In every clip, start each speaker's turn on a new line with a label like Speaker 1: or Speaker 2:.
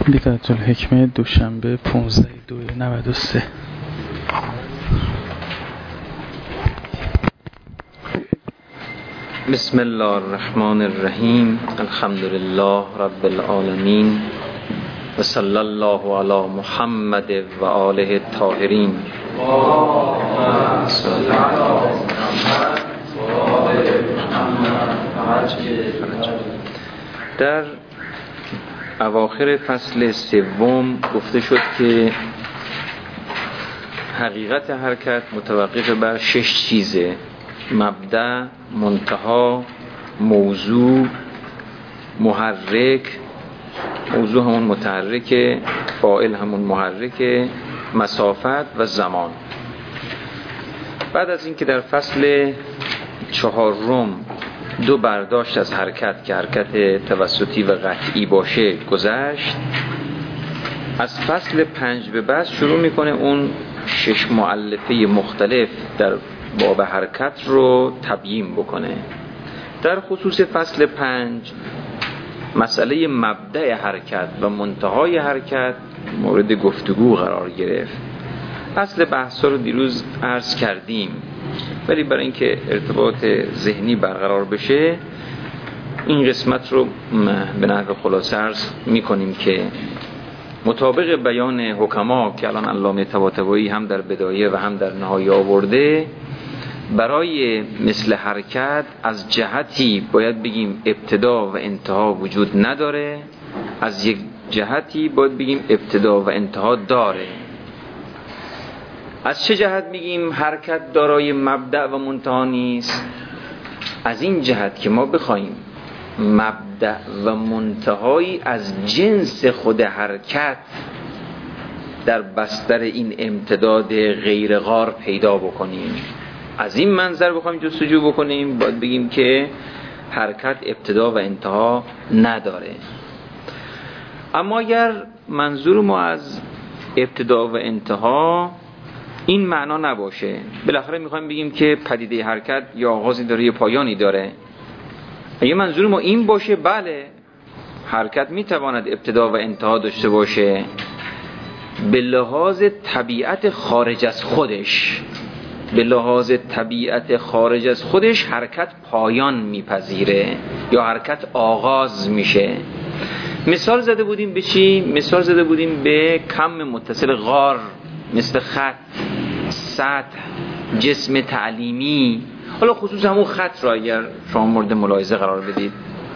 Speaker 1: بدایت الحکمه دوشنبه 15/2/93.
Speaker 2: بسم الله الرحمن الرحیم. الحمد لله رب العالمین و صلی الله علی محمد و آله الطاهرین. در اواخر فصل سوم گفته شد که حقیقت حرکت متوقف بر 6 چیزه: مبدأ، منتها، موضوع، محرک، موضوع همون متحرکه، فاعل همون محرکه، مسافت و زمان. بعد از اینکه در فصل 4 دو برداشت از حرکت که حرکت توسطی و قطعی باشه گذشت، از فصل 5 به بعد شروع میکنه اون 6 مؤلفه مختلف در باب حرکت رو تبیین بکنه. در خصوص فصل 5 مسئله مبدأ حرکت و منتهای حرکت مورد گفتگو قرار گرفت. اصل بحث رو دیروز عرض کردیم، ولی برای اینکه ارتباط ذهنی برقرار بشه این قسمت رو به نحو خلاصه عرض میکنیم که مطابق بیان حکما که الان علامه طباطبایی هم در بدایه و هم در نهایه آورده، برای مثل حرکت از جهتی باید بگیم ابتدا و انتها وجود نداره، از یک جهتی باید بگیم ابتدا و انتها داره. از چه جهت میگیم حرکت دارای مبدأ و منتها نیست؟ از این جهت که ما بخوایم مبدأ و منتهایی از جنس خود حرکت در بستر این امتداد غیر غار پیدا بکنیم. از این منظر بخوایم جستجو بکنیم باید بگیم که حرکت ابتدا و انتها نداره. اما اگر منظور ما از ابتدا و انتها این معنا نباشه، بالاخره میخوایم بگیم که پدیده حرکت یا آغازی داره یا پایانی داره، اگه منظور ما این باشه، بله حرکت میتواند ابتدا و انتها داشته باشه به لحاظ طبیعت خارج از خودش. به لحاظ طبیعت خارج از خودش حرکت پایان میپذیره یا حرکت آغاز میشه. مثال زده بودیم به چی؟ مثال زده بودیم به کم متصل غار، مثل خط، سطح، جسم تعلیمی. حالا خصوص همون خط رو اگر شما مورد ملاحظه قرار بدید،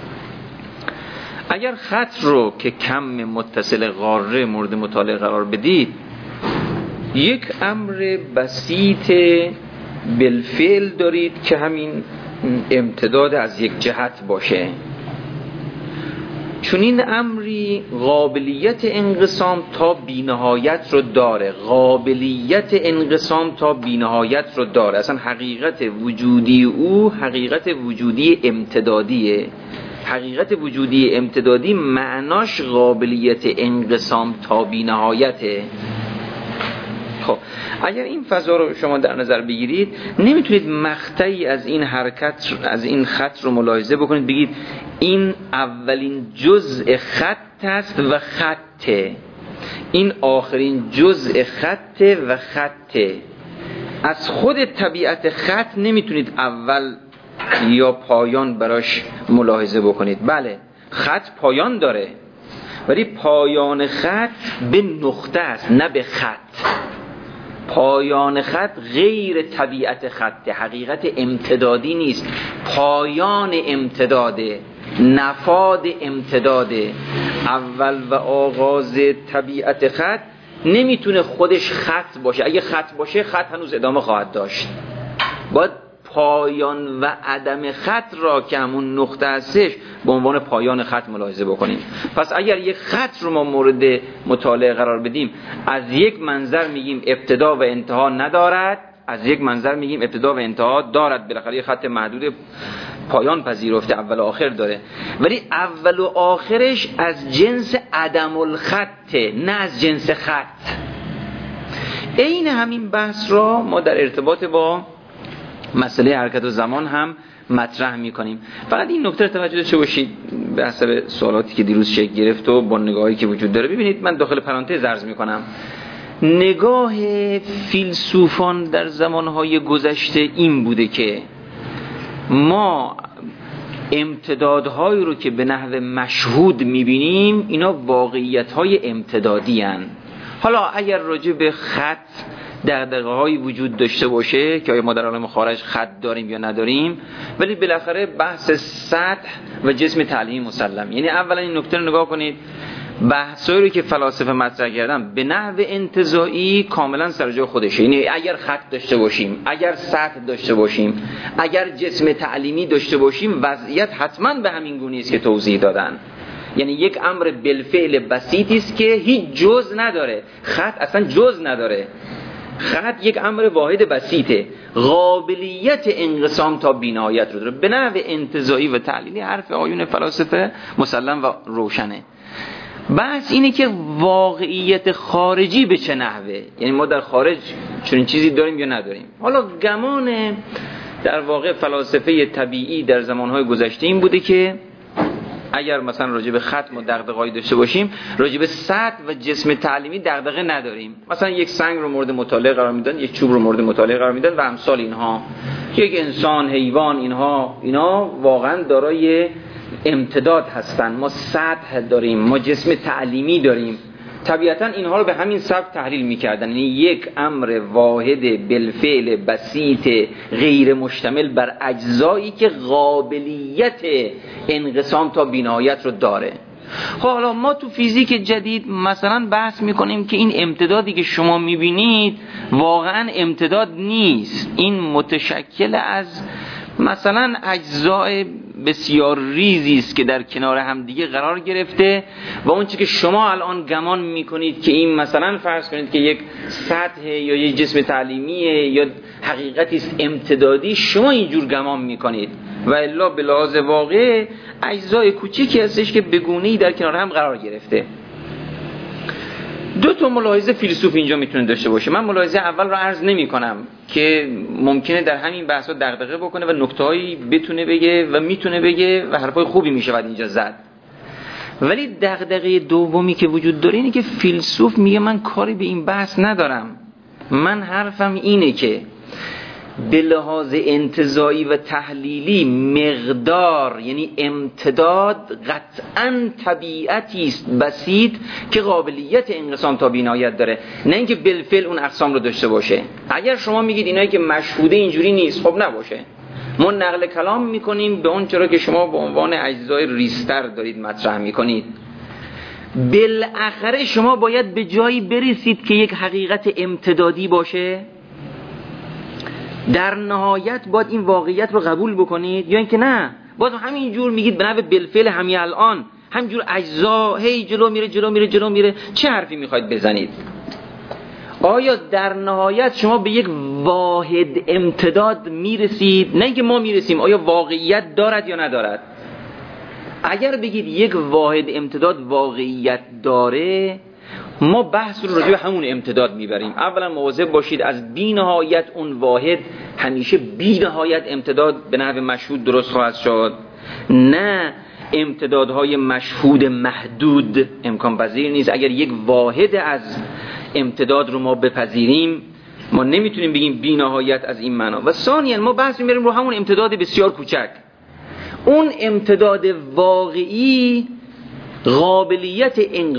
Speaker 2: اگر خط رو که کم متصل غاره مورد مطالعه قرار بدید، یک امر بسیط بالفعل دارید که همین امتداد از یک جهت باشه. چون این امری قابلیت انقسام تا بی‌نهایت رو داره، قابلیت انقسام تا بی‌نهایت رو داره. اصلا حقیقت وجودی او حقیقت وجودی امتدادیه. حقیقت وجودی امتدادی معناش قابلیت انقسام تا بی‌نهایته. خب اگر این فضا رو شما در نظر بگیرید، نمیتونید مقطعی از این حرکت، از این خط رو ملاحظه بکنید بگید این اولین جزء خط است و خطه، این آخرین جزء خطه و خطه. از خود طبیعت خط نمیتونید اول یا پایان براش ملاحظه بکنید. بله خط پایان داره، ولی پایان خط به نقطه است نه به خط. پایان خط غیر طبیعت خط، حقیقت امتدادی نیست، پایان امتداده، نفاد امتداده. اول و آغاز طبیعت خط نمیتونه خودش خط باشه. اگه خط باشه خط هنوز ادامه خواهد داشت. باید پایان و عدم خط را که همون نقطه هستش به عنوان پایان خط ملاحظه بکنیم. پس اگر یک خط رو ما مورد مطالعه قرار بدیم، از یک منظر میگیم ابتدا و انتها ندارد، از یک منظر میگیم ابتدا و انتها دارد. بالاخره خط محدود پایان پذیرفته، اول و آخر داره، ولی اول و آخرش از جنس عدم الخطه نه از جنس خط. این همین بحث را ما در ارتباط با مسئله حرکت و زمان هم مطرح میکنیم. فقط این نکته رو توجه داشته باشید به حسب سوالاتی که دیروز شکل گرفت و با نگاهی که وجود داره. ببینید من داخل پرانتز عرض میکنم نگاه فیلسوفان در زمانهای گذشته این بوده که ما امتدادهایی رو که به نحو مشهود میبینیم اینا واقعیت‌های امتدادی هن. حالا اگر راجع به خط دغدغه‌هایی وجود داشته باشه که آیا ما در عالم خارج خط داریم یا نداریم، ولی بالاخره بحث سطح و جسم تعلیمی مسلم. یعنی اولا این نکته رو نگاه کنید، بحثایی رو که فلاسفه مطرح کردن به نحو انتزاعی کاملا سر جای خودشه. یعنی اگر خط داشته باشیم، اگر سطح داشته باشیم، اگر جسم تعلیمی داشته باشیم، وضعیت حتما به همین گونه است که توضیح دادن. یعنی یک امر بالفعل بسیطی است که هیچ جز نداره. خط اصلا جز نداره. خط یک امر واحد بسیطه، قابلیت انقسام تا بی‌نهایت رو داره. به نحو انتزاعی و تعلیلی حرف آیون فلاسفه مسلم و روشنه. بحث اینه که واقعیت خارجی به چه نحوه، یعنی ما در خارج چنین چیزی داریم یا نداریم. حالا گمان در واقع فلاسفه طبیعی در زمانهای گذشته این بوده که اگر مثلا راجع به خط ما دغدغه‌ای داشته باشیم، راجع به سطح و جسم تعلیمی دغدغه نداریم. مثلا یک سنگ رو مورد مطالعه قرار میدن، یک چوب رو مورد مطالعه قرار میدن و امثال اینها. یک انسان، حیوان، اینا واقعا دارای امتداد هستن. ما سطح داریم، ما جسم تعلیمی داریم. طبیعتا اینها رو به همین سبک تحلیل میکردن. یعنی یک امر واحد بالفعل بسیط غیر مشتمل بر اجزایی که قابلیت انقسام تا بی‌نهایت رو داره. حالا ما تو فیزیک جدید مثلا بحث میکنیم که این امتدادی که شما میبینید واقعا امتداد نیست. این متشکل از مثلا اجزای بسیار ریزی است که در کنار هم دیگه قرار گرفته و اون چیزی که شما الان گمان میکنید که این مثلا فرض کنید که یک سطح یا یک جسم تعلیمیه یا حقیقتی است امتدادی، شما اینجور گمان میکنید و الا به لحاظ واقع اجزای کوچیکی هستش که به گونه‌ای در کنار هم قرار گرفته. دو تا ملاحظه فیلسوف اینجا میتونه داشته باشه. من ملاحظه اول رو عرض نمی کنم که ممکنه در همین بحثا دغدغه بکنه و نکته‌ای بتونه بگه و میتونه بگه و حرفای خوبی میشه بعد اینجا زد. ولی دغدغه دومی که وجود داره اینه که فیلسوف میگه من کاری به این بحث ندارم. من حرفم اینه که به لحاظ انتزاعی و تحلیلی مقدار یعنی امتداد قطعاً طبیعتی است بسیط که قابلیت انقسام تا بی‌نهایت داره، نه اینکه بالفعل اون اقسام رو داشته باشه. اگر شما میگید اینایی که مشهوده اینجوری نیست، خب نباشه. ما نقل کلام میکنیم به اون چرا که شما به عنوان اجزای ریستر دارید مطرح میکنید. بالاخره شما باید به جایی برسید که یک حقیقت امتدادی باشه، در نهایت باید این واقعیت رو قبول بکنید، یا اینکه نه باز همینجور میگید به نحو بالفعل همین الان همینجور اجزا هی جلو میره. چه حرفی میخواید بزنید؟ آیا در نهایت شما به یک واحد امتداد میرسید؟ نه اینکه ما میرسیم، آیا واقعیت دارد یا ندارد؟ اگر بگید یک واحد امتداد واقعیت داره، ما بحث رو راجع به همون امتداد میبریم. اولا مواظب باشید از بی نهایت اون واحد همیشه بی نهایت امتداد به نحو مشهود درست خواهد شد. نه امتدادهای مشهود محدود امکان پذیر نیست. اگر یک واحد از امتداد رو ما بپذیریم، ما نمیتونیم بگیم بی نهایت از این معنا. و ثانیاً ما بحث میبریم رو همون امتداد بسیار کوچک. اون امتداد واقعی قابلیت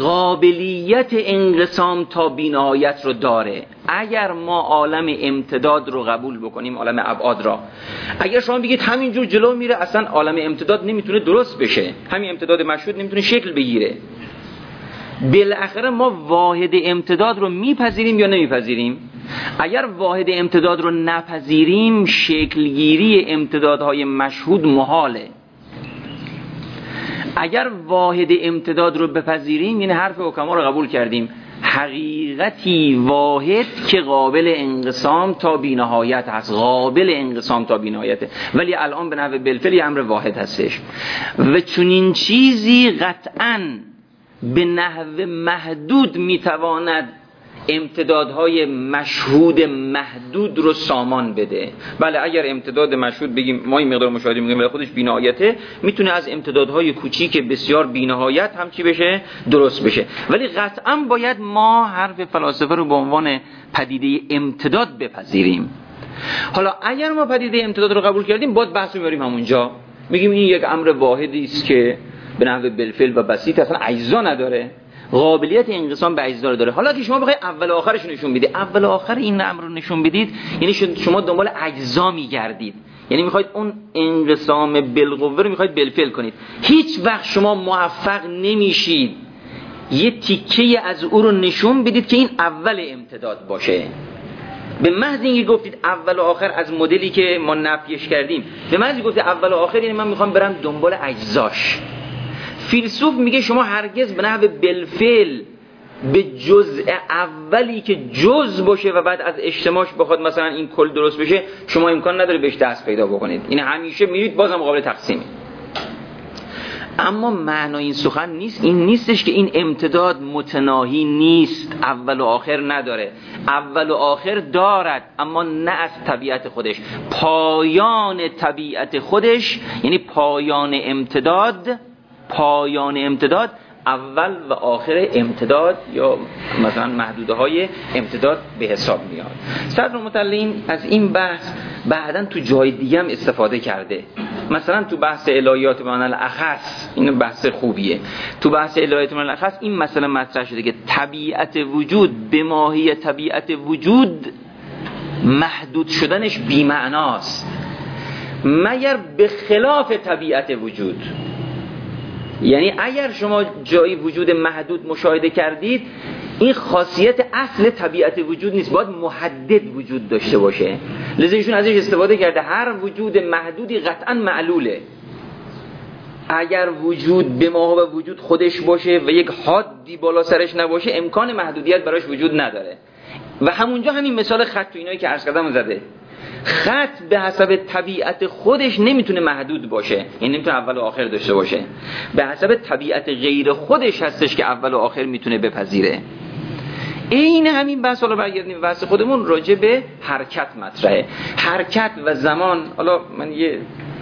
Speaker 2: انقسام تا بی‌نهایت رو داره. اگر ما عالم امتداد رو قبول بکنیم، عالم ابعاد را، اگر شما بگید همینجور جلو میره، اصلا عالم امتداد نمیتونه درست بشه، همین امتداد مشهود نمیتونه شکل بگیره. بالاخره ما واحد امتداد رو میپذیریم یا نمیپذیریم؟ اگر واحد امتداد رو نپذیریم، شکلگیری امتدادهای مشهود محاله. اگر واحد امتداد رو بپذیریم، یعنی حرف حکما رو قبول کردیم، حقیقتی واحد که قابل انقسام تا بی‌نهایت هست، قابل انقسام تا بی‌نهایته، ولی الان به نحو بالفعل امر واحد هستش. و چنین چیزی قطعاً به نحو محدود میتواند امتدادهای مشهود محدود رو سامان بده. بله اگر امتداد مشهود بگیم ما این مقدار مشاهده میگیم ولی خودش بی‌نهایته، میتونه از امتدادهای کوچیک بسیار بی‌نهایت هم چی بشه؟ درست بشه. ولی قطعا باید ما حرف فلاسفه رو به عنوان پدیده امتداد بپذیریم. حالا اگر ما پدیده امتداد رو قبول کردیم باید بحث میاریم همونجا، میگیم این یک امر واحدی است که به نحو بالفعل و بسیط اصلا اجزا نداره، قابلیت انقسام به اجزا داره. حالا که شما بخواید اول و آخرش نشون بدید، اول و آخر این امر رو نشون بدید، یعنی شما دنبال اجزا میگردید، یعنی میخواید اون انقسام بالقوه رو میخواید بالفعل کنید. هیچ وقت شما موفق نمیشید یه تیکه از او رو نشون بدید که این اول امتداد باشه. به محض اینکه گفتید اول و آخر از مدلی که ما نفیش کردیم، به محض اینکه گفتید اول و آخر، یعنی من میخوام برم دنبال اجزاش. فیلسوف میگه شما هرگز به نحو بالفعل به جزء اولی که جزء باشه و بعد از اجتماعش بخواد مثلا این کل درست بشه، شما امکان نداره بهش دست پیدا بکنید. این همیشه میرید بازم قابل تقسیمه. اما معنای این سخن نیست، این نیستش که این امتداد متناهی نیست، اول و آخر نداره. اول و آخر دارد، اما نه از طبیعت خودش. پایان طبیعت خودش، یعنی پایان امتداد اول و آخر امتداد یا مثلا محدوده های امتداد به حساب میاد. صدر مطلع از این بحث بعداً تو جای دیگه هم استفاده کرده. مثلا تو بحث الهیات بمعنی الاخص، این بحث خوبیه، تو بحث الهیات بمعنی الاخص این مسئله مطرح شده که طبیعت وجود به ماهی طبیعت وجود محدود شدنش بی‌معناست مگر به خلاف طبیعت وجود. یعنی اگر شما جایی وجود محدود مشاهده کردید، این خاصیت اصل طبیعت وجود نیست، باید محدد وجود داشته باشه. لذا ایشون ازش استفاده کرده هر وجود محدودی قطعا معلوله. اگر وجود به ما و وجود خودش باشه و یک حدی بالا سرش نباشه، امکان محدودیت براش وجود نداره. و همونجا همین مثال خط تو اینایی که عرض کردم زده. خط به حسب طبیعت خودش نمیتونه محدود باشه، این نمیتونه اول و آخر داشته باشه. به حسب طبیعت غیر خودش هستش که اول و آخر میتونه بپذیره. این همین بحث، حالا برگردیم بحث خودمون، راجع به حرکت مطرحه. حرکت و زمان، حالا من یه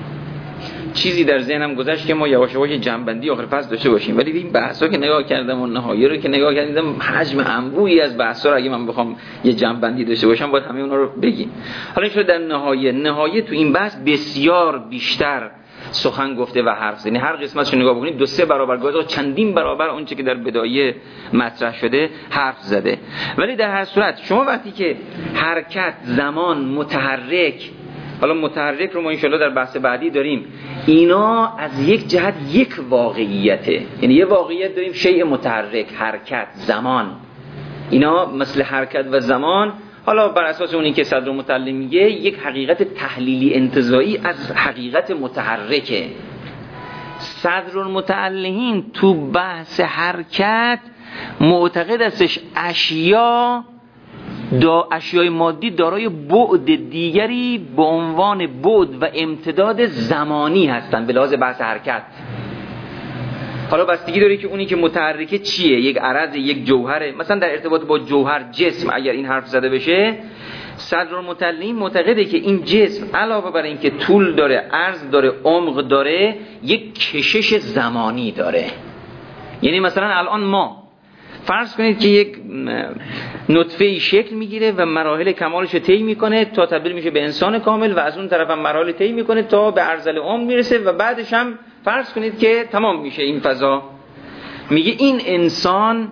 Speaker 2: چیزی در ذهنم گذشت که ما یواش یواش جنبندی آخر فصل داشته باشیم، ولی این بحثا که نگاه کردم و نهایه رو که نگاه کردم، حجم انبوهی از بحثا رو اگه من بخوام یه جنبندی داشته باشم باید همه اونا رو بگیم. حالا این شده در نهایه تو این بحث بسیار بیشتر سخن گفته و حرف زده. هر قسمتش رو نگاه بکنید 2-3 برابر گاهی چندین برابر اون چه که در بدایه مطرح شده حرف زده. ولی در هر صورت شما وقتی که حرکت، زمان، متحرک، حالا متحرک رو ما انشالله در بحث بعدی داریم، اینا از یک جهت یک واقعیته. یعنی یه واقعیت داریم شیء متحرک، حرکت، زمان، اینا مثل حرکت و زمان، حالا بر اساس اونی که صدر مطلع میگه یک حقیقت تحلیلی انتزاعی از حقیقت متحرکه. صدر المتعلقین تو بحث حرکت معتقد استش اشیای مادی دارای بعد دیگری به عنوان بعد و امتداد زمانی هستند به لحاظ بحث حرکت. حالا بستگی داره که اونی که متحرکه چیه، یک عرض، یک جوهره. مثلا در ارتباط با جوهر، جسم، اگر این حرف زده بشه، صدر المطلعین معتقده که این جسم علاوه بر این که طول داره، عرض داره، عمق داره، یک کشش زمانی داره. یعنی مثلا الان ما فرض کنید که یک نطفه شکل میگیره و مراحل کمالش رو طی میکنه تا تبدیل میشه به انسان کامل، و از اون طرف هم مراحل طی میکنه تا به ارذل عمر میرسه و بعدش هم فرض کنید که تمام میشه این فضا. میگه این انسان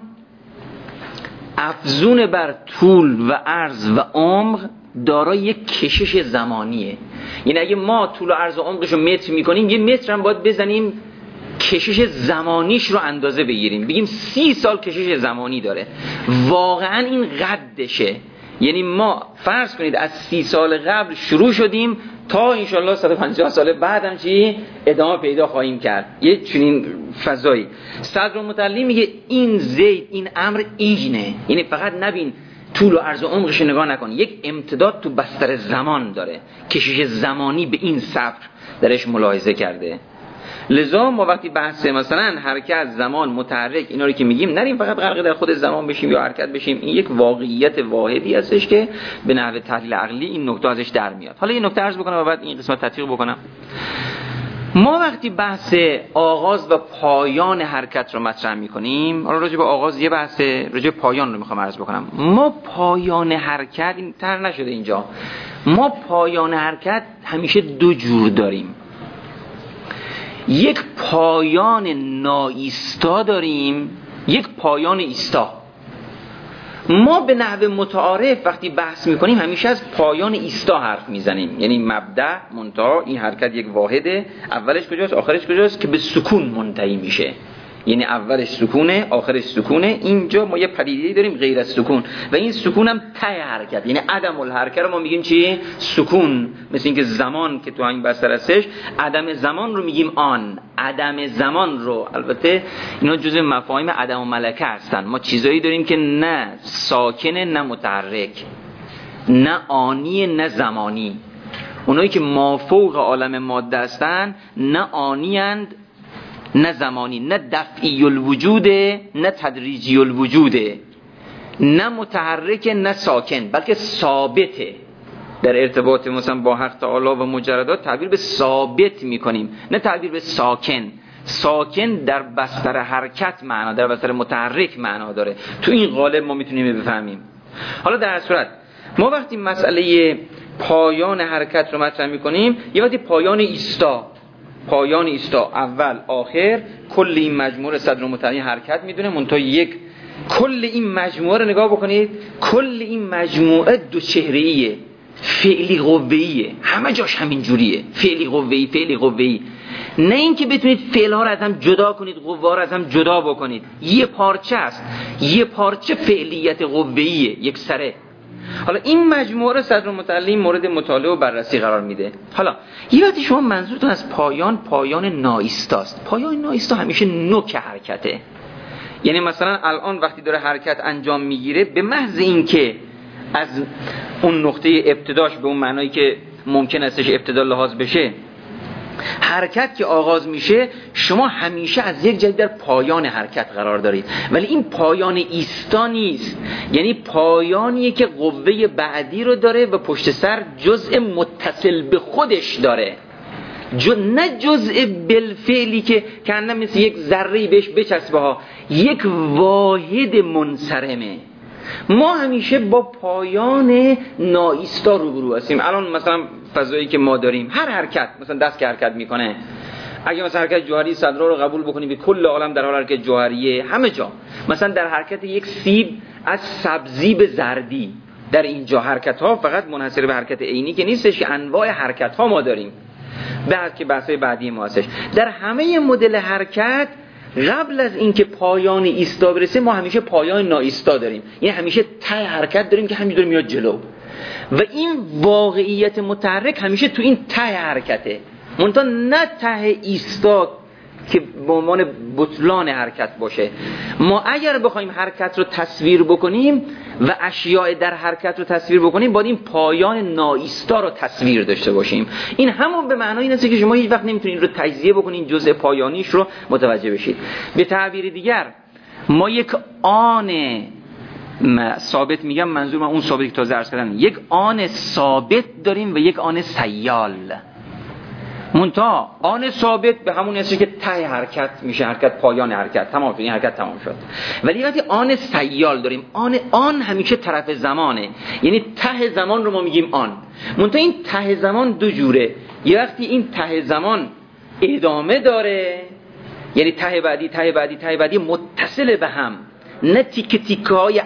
Speaker 2: افزون بر طول و عرض و عمق دارای یک کشش زمانیه. یعنی اگه ما طول و عرض و عمقش رو متر میکنیم، یه متر هم باید بزنیم کشش زمانیش رو اندازه بگیریم، بگیم 30 سال کشش زمانی داره. واقعا این قدشه. یعنی ما فرض کنید از 30 سال قبل شروع شدیم تا انشالله 150 سال بعد هم چی ادامه پیدا خواهیم کرد، یه چنین فضایی. صدر مطلع میگه این زید، این امر اینه. یعنی فقط نبین طول و عرض و عمقش نگاه نکن، یک امتداد تو بستر زمان داره، کشش زمانی به این صبر درش ملاحظه کرده. لذا ما وقتی بحث مثلا حرکت، زمان، متحرک اینا رو که میگیم نریم فقط غرق در خود زمان بشیم یا حرکت بشیم. این یک واقعیت واحدی هستش که به نحو تحلیل عقلی این نکته ازش در میاد. حالا یه نکته عرض بکنم و بعد این قسمت تطبیق بکنم. ما وقتی بحث آغاز و پایان حرکت رو مطرح میکنیم، حالا راجع به آغاز یه بحث، راجع به پایان رو میخوام عرض بکنم. ما پایان حرکت این طرح نشده اینجا، ما پایان حرکت همیشه دو جور داریم. یک پایان ناایستا داریم، یک پایان ایستا. ما به نحو متعارف وقتی بحث میکنیم همیشه از پایان ایستا حرف میزنیم، یعنی مبدأ منتها این حرکت یک واحده، اولش کجاست آخرش کجاست، که به سکون منتهی میشه، یعنی اولش سکونه آخرش سکونه. اینجا ما یه پدیده‌ای داریم غیر از سکون و این سکون هم ته حرکت، یعنی عدم الحرکت رو ما میگیم چی؟ سکون. مثل اینکه زمان که تو این بستر هستش، عدم زمان رو میگیم آن. عدم زمان رو، البته اینا جزء مفاهیم عدم و ملکه هستن. ما چیزایی داریم که نه ساکنه نه متحرک، نه آنی نه زمانی. اونایی که مافوق عالم ماده هستن نه آنی اند نه زمانی، نه دفعی الوجوده نه تدریجی الوجوده، نه متحرک نه ساکن، بلکه ثابته. در ارتباط مثلا با حق تعالی و مجردات تعبیر به ثابت میکنیم، نه تعبیر به ساکن. ساکن در بستر حرکت معنا، در بستر متحرک معنا داره. تو این قالب ما میتونیم بفهمیم. حالا در هر صورت ما وقتی مسئله پایان حرکت رو مطرح میکنیم، یه وقتی پایان ایستا، پایان ایستا اول آخر، کل این مجموعه صدر متعین حرکت میدونه. منتها یک کل این مجموعه رو نگاه بکنید، کل این مجموعه دو چهره‌ایه، فعلی قوه‌ایه، همه جاش همین جوریه، فعلی قوه‌ای فعلی قوه‌ای. نه اینکه بتونید فعل‌ها رو از هم جدا کنید، قوه‌ها رو از هم جدا بکنید. یه پارچه است، یه پارچه فعلیت قوه‌ایه، یک سره. حالا این مجموعه رو صدر متعلم مورد مطالعه و بررسی قرار میده. حالا یه وقتی شما منظورتون از پایان ناایستاست. پایان ناایستا همیشه نوک حرکته. یعنی مثلا الان وقتی داره حرکت انجام میگیره، به محض اینکه از اون نقطه ابتداش به اون معنایی که ممکن استش ابتدا لحاظ بشه، حرکت که آغاز میشه، شما همیشه از یک جای در پایان حرکت قرار دارید. ولی این پایان ایستا نیست، یعنی پایانیه که قوه بعدی رو داره و پشت سر جزء متصل به خودش داره، نه جزء بالفعلی که کنه مثل یک ذره بهش بچسبه ها، یک واحد منصرمه. ما همیشه با پایان ناایستا روبرو هستیم. الان مثلا فضایی که ما داریم، هر حرکت، مثلا دست که حرکت میکنه، اگه مثلا حرکت جوهری صدرا رو قبول بکنیم به کل عالم در حال حرکت جوهریه، همه جا مثلا در حرکت یک سیب از سبزی به زردی، در اینجا حرکت ها فقط منحصر به حرکت عینی که نیستش، که انواع حرکت ها ما داریم، بعد که بحثای بعدی ما هستش. در همه مدل حرکت قبل از اینکه پایان ایستا برسه، ما همیشه پایان ناایستا داریم، یعنی همیشه ته حرکت داریم که همینطور میاد جلو. و این واقعیت متحرک همیشه تو این ته حرکته، منتها نه ته ایستا که به عنوان بطلان حرکت باشه. ما اگر بخوایم حرکت رو تصویر بکنیم و اشیاء در حرکت رو تصویر بکنیم، باید این پایان ناایستا رو تصویر داشته باشیم. این همون به معنای این است که شما هیچ وقت نمیتونید رو تجزیه بکنید، جزء پایانیش رو متوجه بشید. به تعبیر دیگر، ما یک آن ثابت، میگم منظور من اون ثابتی که تازه عرض کردم، یک آن ثابت داریم و یک آن سیال. منتها آن ثابت به همون هستی که ته حرکت میشه، حرکت پایان حرکت تمام شد، این حرکت تمام شد. ولی وقتی آن سیال داریم، آن همیشه طرف زمانه، یعنی ته زمان رو ما میگیم آن. منتها این ته زمان دو جوره، یه وقتی این ته زمان ادامه داره، یعنی ته بعدی ته بعدی ته بعدی متصل به هم، نه تیکه تیکه های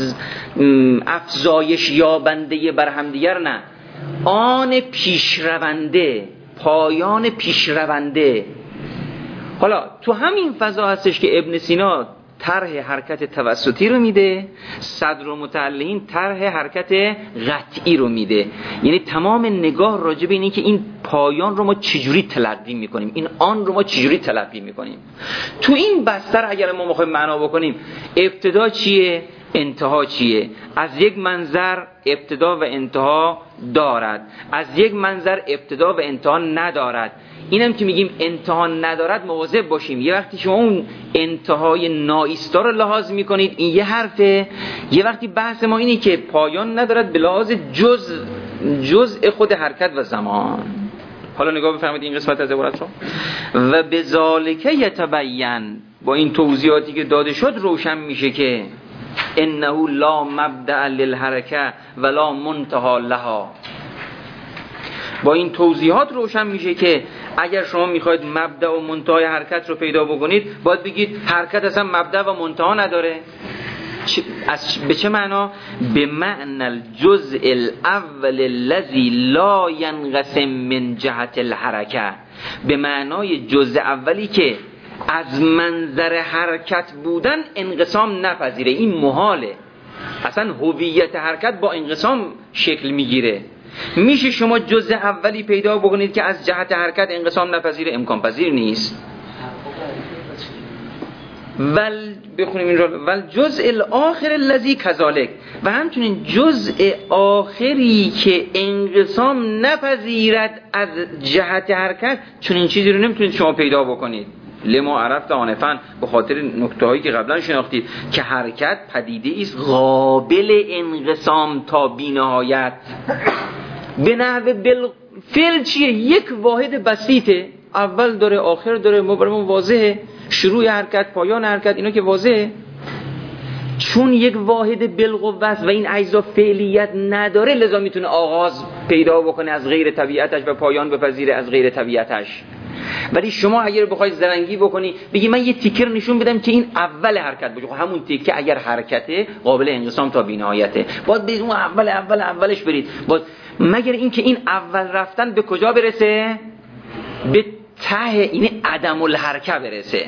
Speaker 2: افزایش یابنده بر هم دیگر، نه، آن پیشرونده، پایان پیشرونده. حالا تو همین فضا هستش که ابن سینا طرح حرکت توسطی رو میده، صدر و متعلقین طرح حرکت قطعی رو میده. یعنی تمام نگاه راجع به اینه که این پایان رو ما چجوری تلقی میکنیم، این آن رو ما چجوری تلقی میکنیم. تو این بستر اگر ما میخوایم معنا بکنیم، ابتدا چیه، انتها چیه، از یک منظر ابتدا و انتها دارد، از یک منظر ابتدا و انتها ندارد. اینم که میگیم انتها ندارد مواظب باشیم. یه وقتی شما اون انتهای ناایستا رو لحاظ میکنید این یه حرفه، یه وقتی بحث ما اینه که پایان ندارد به لحاظ جزء خود حرکت و زمان. حالا نگاه بفرمایید این قسمت از عبارت رو. و بذالک یتبین، با این توضیحاتی که داده شد روشن میشه که انه لا مبدأ للحرکه ولا منتهى لها. با این توضیحات روشن میشه که اگر شما میخواید مبدأ و منتهای حرکت رو پیدا بکنید باید بگید حرکت اصلا مبدأ و منتها نداره. به چه معنا؟ به معنی الجزء الاول الذي لا ينقسم من جهت الحرکه، به معنای جزء اولی که از منظر حرکت بودن انقسام نپذیره. این محاله، اصلا هویت حرکت با انقسام شکل میگیره. میشه شما جزء اولی پیدا بکنید که از جهت حرکت انقسام نپذیره؟ امکان پذیر نیست. بخونیم این رو. ول جزء الاخر الذی کذالک، و همچنین جزء آخری که انقسام نپذیرد از جهت حرکت، چون این چیزی رو نمیتونید شما پیدا بکنید. لما عرفت آنفا، به خاطر نکته هایی که قبلا شناختید که حرکت پدیده است قابل انقسام تا بی‌نهایت. به نحو بالفعل چیه؟ یک واحد بسیطه، اول داره آخر داره، برامون واضحه، شروع حرکت پایان حرکت اینا که واضحه. چون یک واحد بالقوه است و این اجزا فعلیت نداره، لذا میتونه آغاز پیدا بکنه از غیر طبیعتش و پایان بپذیره از غیر طبیعتش. ولی شما اگر بخوای زرنگی بکنی بگی من یه تیکر نشون بدم که این اول حرکت باشه، همون تیکه اگر حرکته قابل انقسام تا بی‌نهایته، باید به اون اولش برید. مگر اینکه این اول رفتن به کجا برسه؟ به ته این عدم الحرکه برسه.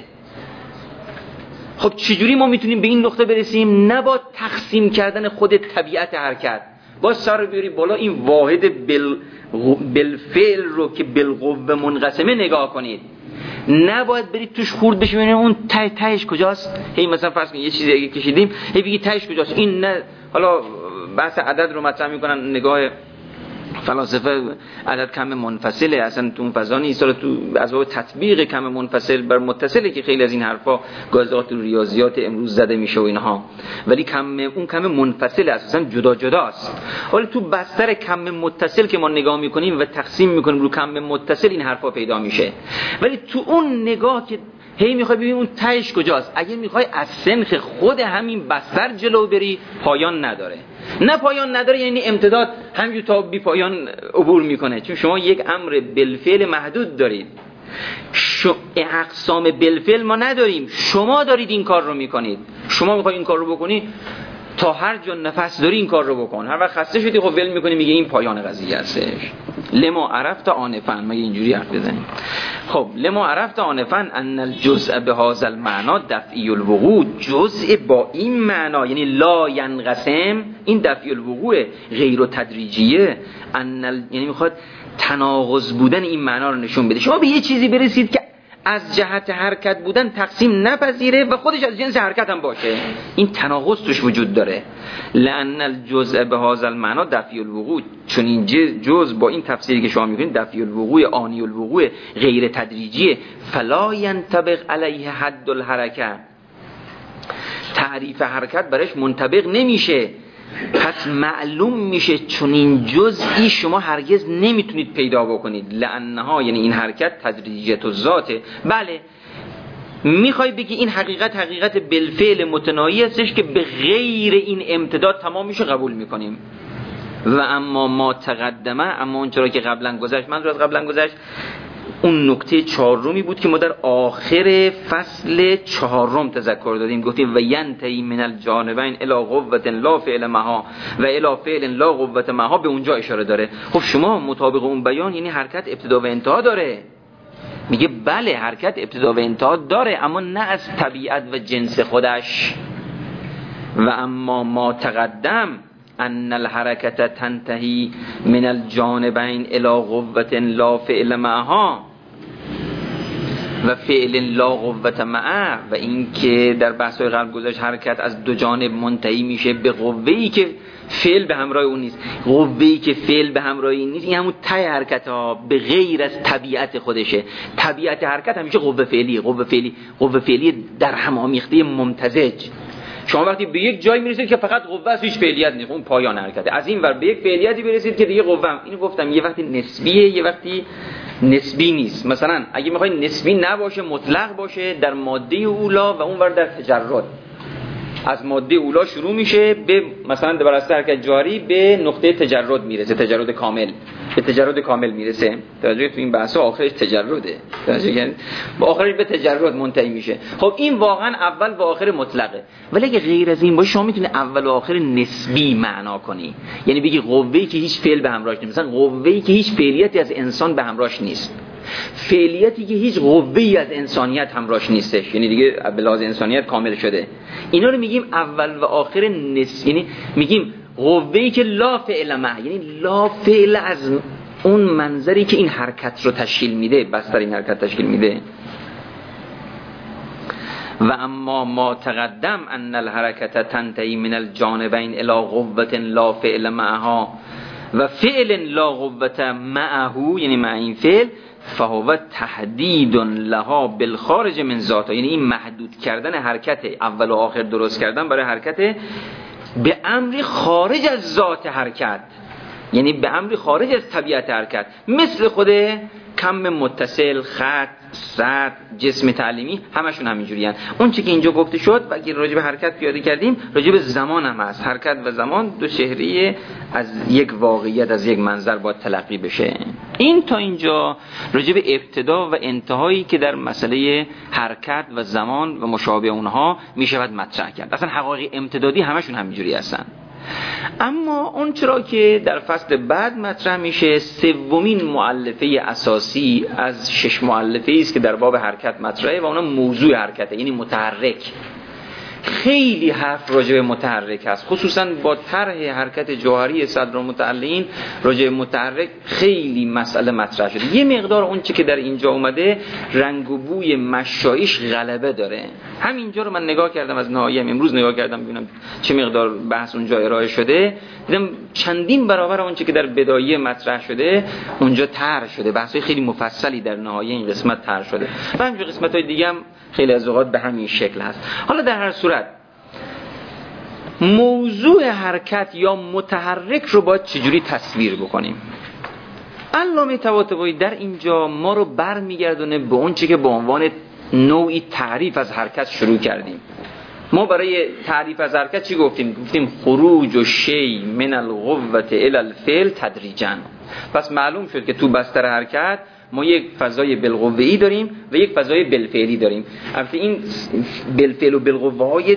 Speaker 2: خب چجوری ما میتونیم به این نقطه برسیم؟ نه با تقسیم کردن خود طبیعت حرکت، با سر بیاری بالا این واحد بالفعل رو که بالقوه منقسمه نگاه کنید. نباید برید توش خورد بشید ببینید اون تهش کجاست. هی مثلا فرض کنید یه چیزی اگه کشیدیم هی بگید تهش کجاست. این نه. حالا بحث عدد رو مطرح میکنن، نگاه فلاسفه عدد کم منفصله، اصلا تو اون فضا نیست. حالا تو از باب تطبیق کم منفصل بر متصله که خیلی از این حرفا گازات ریاضیات امروز زده میشه و اینها، ولی اون کم منفصله، اساسا جدا جداست. حالا تو بستر کم متصل که ما نگاه میکنیم و تقسیم میکنیم رو کم متصل این حرفا پیدا میشه. ولی تو اون نگاه که هی میخوای ببین اون تهش کجاست، اگه میخوای از سنخ خود همین بستر جلو بری پایان نداره. نه پایان نداره یعنی امتداد همینجور تا بی پایان عبور میکنه، چون شما یک امر بالفعل محدود دارید. اقسام بالفعل ما نداریم، شما دارید این کار رو میکنید. شما میخوای این کار رو بکنی تا هر جا نفس داری این کار رو بکن، هر وقت خسته شدی خب ول میکنی میگه این پایان قضیه هستش. لما عرفت آنفا، مگه اینجوری حرف بزنیم؟ خب لما عرفت آنفا ان الجزء بهذا المعنى دفعی الوقوع، جزء با این معنا یعنی لا ینقسم، این دفعی الوقوع غیر تدریجیه. یعنی میخواد تناقض بودن این معنا رو نشون بده. شما به یه چیزی برسید که از جهت حرکت بودن تقسیم نپذیره و خودش از جنس حرکت هم باشه، این تناقض توش وجود داره. لأن الجزء بهذا المعنى دفعی الوقوع، چون این جزء با این تفسیری که شما میکنید دفعی الوقوع آنی الوقوع غیر تدریجیه، فلا ینطبق علیه حد الحرکه، تعریف حرکت برش منطبق نمیشه. پس معلوم میشه چون این جزئی شما هرگز نمیتونید پیدا بکنید. لأنها یعنی این حرکت تدریجیت الذاته. بله میخوای بگی این حقیقت بالفعل متناهی هستش که به غیر این امتداد تمام میشه، قبول میکنیم. و اما ما تقدمه، اما اون چرا که قبلا گذشت، من از قبلا گذشت اون نکته 4 بود که ما در آخر فصل 4 تذکر دادیم، گفتیم و ینتهی من الجانبین الی قوة لا فعل معها و الی فعل لا قوة معها، به اونجا اشاره داره. خب شما مطابق اون بیان یعنی حرکت ابتدا و انتها داره. میگه بله حرکت ابتدا و انتها داره، اما نه از طبیعت و جنس خودش. و اما ما تقدم ان الحرکت تنتهی من الجانبین الی قوة لا فعل معها، و فعل لا قوت معه و این که در بحث‌های قبل گذاشت حرکت از دو جانب منتهی میشه به قوه‌ای که فعل به همراه اون نیست. قوه‌ای که فعل به همراه این نیست، این همون ته حرکت ها به غیر از طبیعت خودشه. طبیعت حرکت همیشه قوه فعلی در هم آمیخته ممتزج. شما وقتی به یک جایی میرسید که فقط قوه است، هیچ فعلیت نیست، اون پایان حرکته. از این ور به یک فعلیتی برسید که دیگه قوه، اینو گفتم یه وقتی نسبیه یه وقتی نسبی نیست. مثلا اگه میخواین نسبی نباشه مطلق باشه در ماده اولا و اون ور در تجرد، از ماده اولا شروع میشه به مثلا بر اساس حرکت جاری به نقطه تجرد میرسه، تجرد کامل، به تجرد کامل میرسه. توجه تو این بحثا آخرش تجرده، توجه کنید با آخرش به تجرد منتهی میشه. خب این واقعا اول و آخر مطلقه، ولی اگه غیر از این باشه شما میتونی اول و آخر نسبی معنا کنی، یعنی بگی قوه‌ای که هیچ فعل به همراهش نیست، مثلا قوه‌ای که هیچ فعلیتی از انسان به همراهش نیست، فعلیتی که هیچ قوه‌ای از انسانیت همراهش نیستش، یعنی دیگه به لحاظ انسانیت کامل شده. اینا رو میگیم اول و آخر نسبی، یعنی میگیم قوه‌ای که لا فعل معه، یعنی لا فعل از اون منظری که این حرکت رو تشکیل میده، بستر این حرکت تشکیل میده. و اما ما تقدم ان الحرکت تنتهی من الجانبین الی قوة لا فعل معها و فعل لا قوة معه، یعنی مع این فعل، فهو تحدید لها بالخارج من ذاتها، یعنی این محدود کردن حرکت اول و آخر درست کردن برای حرکت به امری خارج از ذات حرکت، یعنی به امری خارج از طبیعت حرکت، مثل خود کم متصل، خط، سطح، جسم تعلیمی، همشون همینجوریان. اون چی که اینجا گفته شد و اگه راجع به حرکت پیاده کردیم، راجع به زمان هم هست. حرکت و زمان دو چهره از یک واقعیت، از یک منظر باید تلقی بشه. این تا اینجا راجع به ابتدا و انتهایی که در مسئله حرکت و زمان و مشابه اونها میشود مطرح کرد. اصلا حقایق امتدادی همشون همینجوری هستن. اما اون چرا که در فصل بعد مطرح میشه، سومین مؤلفه اساسی از 6 مؤلفه است که در باب حرکت مطرحه و اونها موضوع حرکته، یعنی متحرک. خیلی حرف راجع به متحرک هست، خصوصا با طرح حرکت جوهری صدرالمتعلقین راجع به متحرک خیلی مسئله مطرح شده. یه مقدار اون چی که در اینجا اومده رنگ و بوی مشایش غلبه داره. همینجا رو من نگاه کردم، از نهاییم امروز نگاه کردم ببینم چه مقدار بحث اونجا ارائه شده، دیدم چندین برابر اون چی که در بدایه مطرح شده اونجا طرح شده، بحثای خیلی مفصلی در نهایه این قسمت طرح شده و همین قسمت‌های دیگه هم خیلی از اوقات به همین شکل هست. حالا در هر صورت موضوع حرکت یا متحرک رو باید چجوری تصویر بکنیم؟ علامه طباطبایی در اینجا ما رو برمیگردونه به اون چی که به عنوان نوعی تعریف از حرکت شروع کردیم. ما برای تعریف از حرکت چی گفتیم؟ گفتیم خروج و شی من القوة الی الفعل تدریجا. پس معلوم شد که تو بستر حرکت ما یک فضای بالقوه‌ای داریم و یک فضای بالفعلی داریم. البته این بالفعل و بالقوه‌های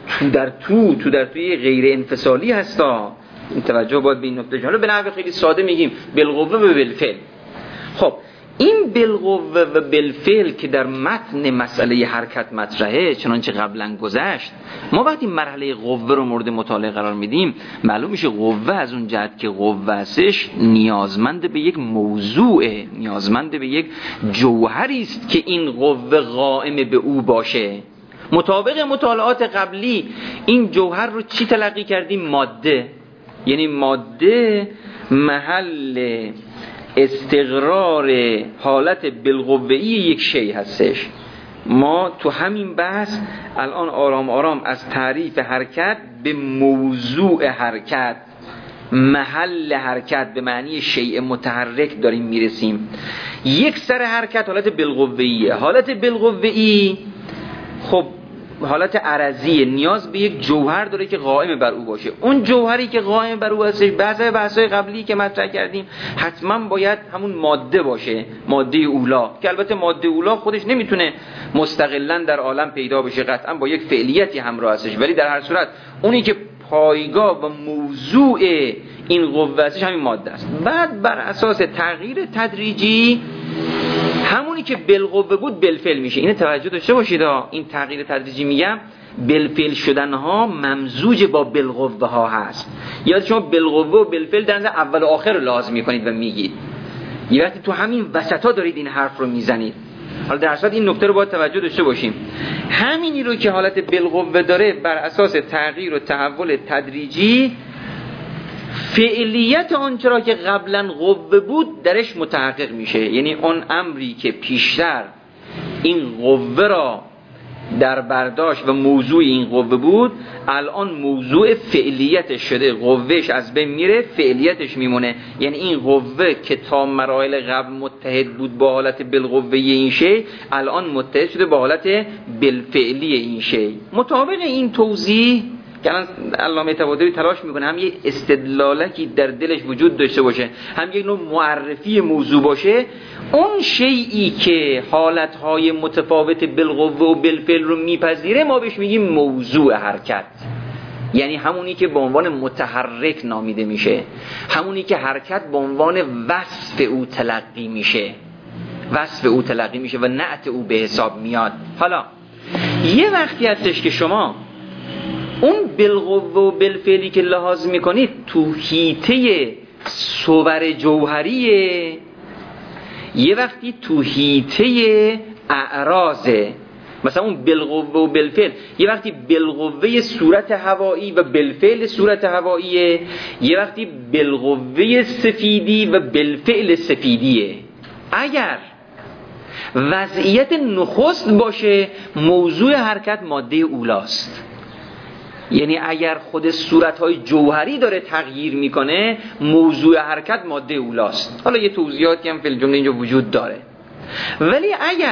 Speaker 2: تو در توی غیر انفصالی هستا، این توجه باید به این نکته. حالا به نحو خیلی ساده میگیم بالقوه و بالفعل. خب این بالقوه و بالفعل که در متن مسئله حرکت مطرحه، چنانچه قبلا گذشت، ما وقتی مرحله قوه رو مورد مطالعه قرار میدیم معلوم میشه قوه از اون جهت که قوه هستش نیازمند به یک موضوعه، نیازمند به یک جوهری است که این قوه قائم به او باشه. مطابق مطالعات قبلی این جوهر رو چی تلقی کردیم؟ ماده. یعنی ماده محل استقرار حالت بالقوه‌ای یک شی هستش. ما تو همین بحث الان آرام آرام از تعریف حرکت به موضوع حرکت، محل حرکت به معنی شیء متحرک داریم میرسیم. یک سر حرکت حالت بالقوه‌ایه. حالت بالقوه‌ای خب حالت عرضیه، نیاز به یک جوهر داره که قائم بر او باشه. اون جوهری که قائم بر او هستش، بحث‌های قبلی که مطرح کردیم، حتما باید همون ماده باشه، ماده اولا، که البته ماده اولا خودش نمیتونه مستقلاً در عالم پیدا بشه، قطعا با یک فعلیتی همراه هستش، ولی در هر صورت اونی که پایگاه و موضوع این قوه هستش همین ماده است. بعد بر اساس تغییر تدریجی همونی که بالقوه بود بالفعل میشه. اینو توجه داشته باشید، این تغییر تدریجی میگم بالفعل شدن ها ممزوج با بالقوه ها هست. یاد شما بالقوه و بالفعل در اول و آخر رو لازم میکنید و میگید، یه وقتی تو همین وسطا دارید این حرف رو میزنید. حالا در اصل این نکته رو باید توجه داشته باشیم. همینی رو که حالت بالقوه داره بر اساس تغییر و تحول تدریجی، فعلیت آنچه را که قبلا قوه بود درش متحقق میشه. یعنی اون امری که پیشتر این قوه را در برداشت و موضوع این قوه بود، الان موضوع فعلیتش شده، قوهش از بین میره، فعلیتش میمونه. یعنی این قوه که تا مراحل قبل متحد بود با حالت بالقوه این شی، الان متحد شده با حالت بالفعلی این شی. مطابق این توضیح که الان علامه طباطبایی تلاش میکنه هم یه استدلالکی در دلش وجود داشته باشه، هم یک نوع معرفی موضوع باشه، اون شیئی که حالتهای متفاوت بالقوه و بالفعل رو میپذیره ما بهش میگیم موضوع حرکت. یعنی همونی که به عنوان متحرک نامیده میشه، همونی که حرکت به عنوان وصف او تلقی میشه، وصف او تلقی میشه و نعت او به حساب میاد. حالا یه وقتی هستش که شما اون بالقوه و بالفعلی که لحاظ میکنید تو حیطه صور جوهریه، یه وقتی تو حیطه اعراضه. مثلا اون بالقوه و بالفعل یه وقتی بالقوه صورت هوایی و بالفعل صورت هواییه، یه وقتی بالقوه سفیدی و بالفعل سفیدیه. اگر وضعیت نخست باشه موضوع حرکت ماده اولاست. یعنی اگر خود صورتهای جوهری داره تغییر میکنه موضوع حرکت ماده اولاست. حالا یه توضیحاتی هم فی الجمله اینجا وجود داره. ولی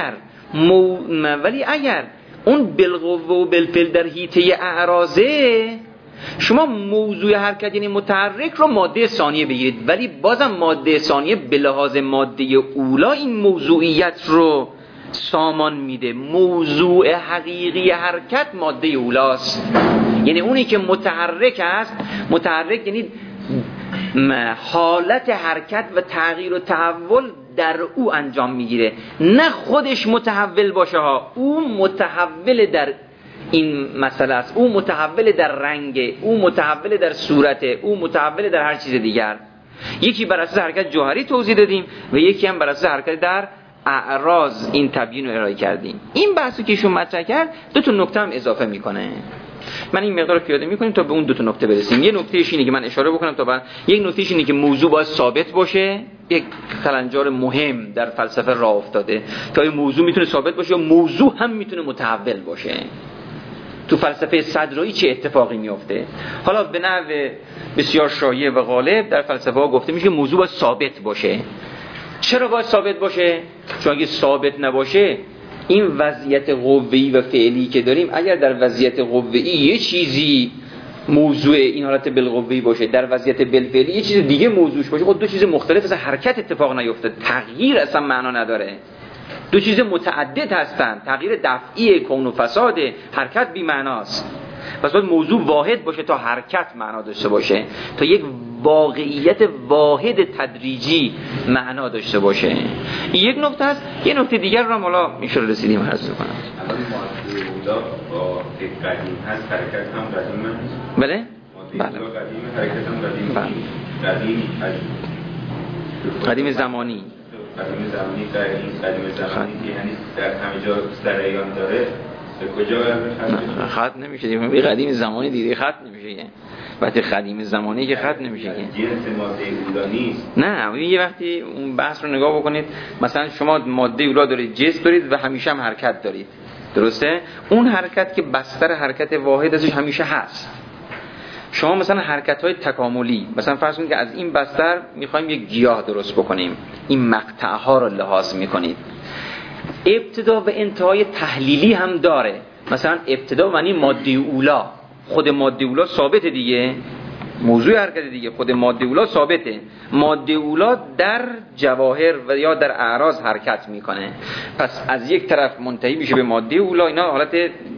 Speaker 2: اگر اون بالقوه و بالفعل در حیطه اعراضه، شما موضوع حرکت یعنی متحرک رو ماده ثانیه بگیرید، ولی بازم ماده ثانیه به لحاظ ماده اولا این موضوعیت رو سامان میده. موضوع حقیقی حرکت ماده اولاست. یعنی اونی که متحرک است، متحرک یعنی حالت حرکت و تغییر و تحول در او انجام میگیره، نه خودش متحول باشه ها. او متحول در این مسئله است، او متحول در رنگ، او متحول در صورت، او متحول در هر چیز دیگر. یکی بر اساس حرکت جوهری توضیح دادیم و یکی هم بر اساس حرکت در اعراض این تبیین رو ارائه کردیم. این بحثو که ایشون مطرح کرد دو تا نکته هم اضافه میکنه. من این مقدار رو پیاده میکنیم تا به اون دو تا نکته برسیم. یه نکتهش اینه که من اشاره بکنم تا بعد، یک نکتهش اینه که موضوع باید ثابت باشه. یک کلنجار مهم در فلسفه راه افتاده تا این موضوع میتونه ثابت باشه و موضوع هم میتونه متحول باشه. تو فلسفه صدرایی چه اتفاقی میفته؟ حالا به نحو بسیار شایع و غالب در فلسفه ها گفته میشه که موضوع باید ثابت باشه. چرا باید ثابت باشه؟ چون اگه ثابت نباشه این وضعیت قوه‌ای و فعلی که داریم، اگر در وضعیت قوه‌ای یه چیزی موضوع این حالت بالقوه‌ای باشه، در وضعیت بالفعلی یه چیز دیگه موضوعش باشه، خود دو چیز مختلف، اصلا حرکت اتفاق نیفته، تغییر اصلا معنا نداره. دو چیز متعدد هستن، تغییر دفعی کون و فساد، حرکت بی معناست. پس باید موضوع واحد باشه تا حرکت معنا داشته باشه، تا یک واقعیت واحد تدریجی معنا داشته باشه. این یک نکته است. یه نکته دیگر رو هم حالا میشه رسیدیم عرض کنم.
Speaker 3: الان ماده با قدیم هست، حرکت هم قدیم هست.
Speaker 2: بله؟ بله.
Speaker 3: قدیم، حرکت هم قدیم. بله.
Speaker 2: قدیم زمانی.
Speaker 3: قدیم زمانی که یعنی در همه جا سریان داره. به کجا
Speaker 2: خط نمیشه دیگه. به قدیم زمانی دیگه خط نمیشه. وقتی قدیم زمانی که خط نمیشه.
Speaker 3: جنس ماده اولا نیست.
Speaker 2: نه، یه وقتی اون بحث رو نگاه بکنید، مثلا شما ماده اولا دارید، جسم دارید و همیشه هم حرکت دارید. درسته؟ اون حرکت که بستر حرکت واحد ازش همیشه هست. شما مثلا حرکت‌های تکاملی، مثلا فرض کنید که از این بستر می‌خوایم یک گیاه درست بکنیم، این مقطع‌ها رو لحاظ می‌کنید. ابتدا و انتهای تحلیلی هم داره. مثلا ابتدا معنی ماده اولا، خود ماده اولا ثابته دیگه، موضوع حرکت دیگه، خود ماده اولا ثابته. ماده اولا در جواهر و یا در اعراض حرکت میکنه، پس از یک طرف منتهی میشه به ماده اولا. اینا حالت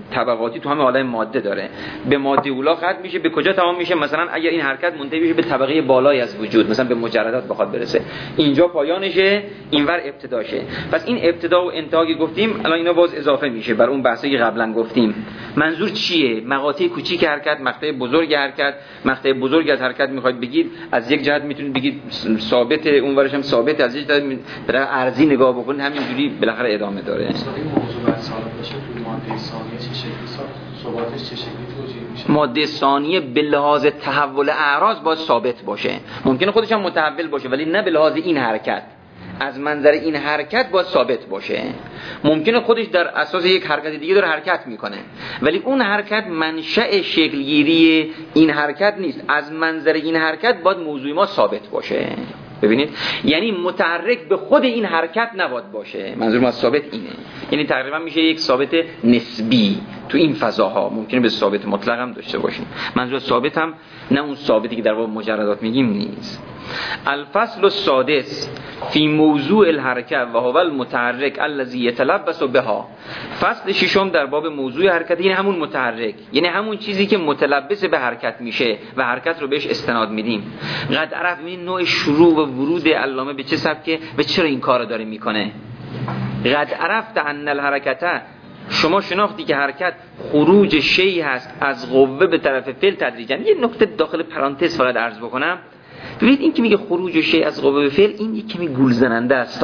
Speaker 2: طبقاتی تو همه عالم ماده داره. به ماده اولا ختم میشه، به کجا تمام میشه؟ مثلا اگر این حرکت منتهی بشه به طبقه بالای از وجود، مثلا به مجردات بخواد برسه، اینجا پایانشه، اینور ابتداشه. پس این ابتدا و انتها که گفتیم الان اینا باز اضافه میشه بر اون بحثی که قبلا گفتیم. منظور چیه؟ مقاطع کوچیک حرکت، مقطع بزرگ حرکت. مقطع بزرگ از حرکت میخواید بگید از یک جهت میتونید بگید ثابت، اونورش هم ثابت، از یک جهت برای ارضی نگاه بکنید همینجوری بالاخره ادامه داره.
Speaker 1: این موضوع باید ثابت باشه تو ماده ثانیه چه شکلی ثباتش چه شکلی توجیه میشه؟
Speaker 2: ماده ثانیه به لحاظ تحول اعراض باید ثابت باشه. ممکنه خودش هم متحول باشه ولی نه به لحاظ این حرکت. از منظر این حرکت باید ثابت باشه. ممکنه خودش در اساس یک حرکت دیگه داره حرکت میکنه ولی اون حرکت منشأ شکلگیری این حرکت نیست. از منظر این حرکت باید موضوع ما ثابت باشه. ببینید یعنی متحرک به خود این حرکت نباید باشه. منظور ما ثابت اینه، یعنی تقریبا میشه یک ثابت نسبی تو این فضاها. ممکنه به ثابت مطلق هم داشته باشیم. منظور ثابت هم نه اون ثابتی که در باب مجردات میگیم نیست. الفصل السادس فی موضوع الحرکه و هو المتحرک الذی یتلبس بها. فصل ششم در باب موضوع حرکت، یعنی همون متحرک، یعنی همون چیزی که متلبس به حرکت میشه و حرکت رو بهش استناد میدیم. قد عرف این نوع شروع و ورود علامه به چه سبکه و چرا این کارو داره میکنه. قد عرفت ان الحرکته، شما شناختی که حرکت خروج شیء هست از قوه به طرف فعل تدریجا. یه نکته داخل پرانتز فقط عرض بکنم. ببینید این که میگه خروج شیء از قوه به فعل، این یک کمی گول زننده است.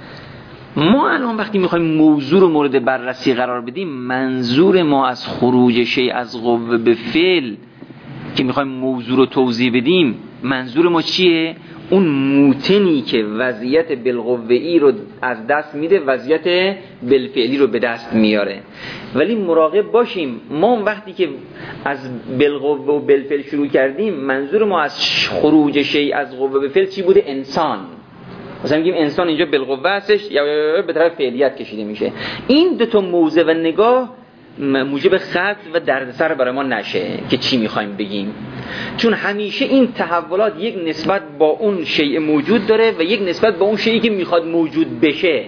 Speaker 2: ما الان وقتی میخوایم موضوع رو مورد بررسی قرار بدیم، منظور ما از خروج شیء از قوه به فعل که میخوایم موضوع رو توضیح بدیم، منظور ما چیه؟ اون موتنی که وضعیت بالقوه‌ای رو از دست میده، وضعیت بالفعلی رو به دست میاره. ولی مراقب باشیم، ما وقتی که از بالقوه و بالفعل شروع کردیم، منظور ما از خروج شیء از قوه به فعل چی بوده؟ انسان. مثلا میگیم انسان اینجا بالقوه هستش یا به طرف فعلیت کشیده میشه. این دو تا موضع و نگاه موجب خلط و دردسر برای ما نشه که چی میخوایم بگیم، چون همیشه این تحولات یک نسبت با اون شیء موجود داره و یک نسبت با اون شیئی که میخواد موجود بشه.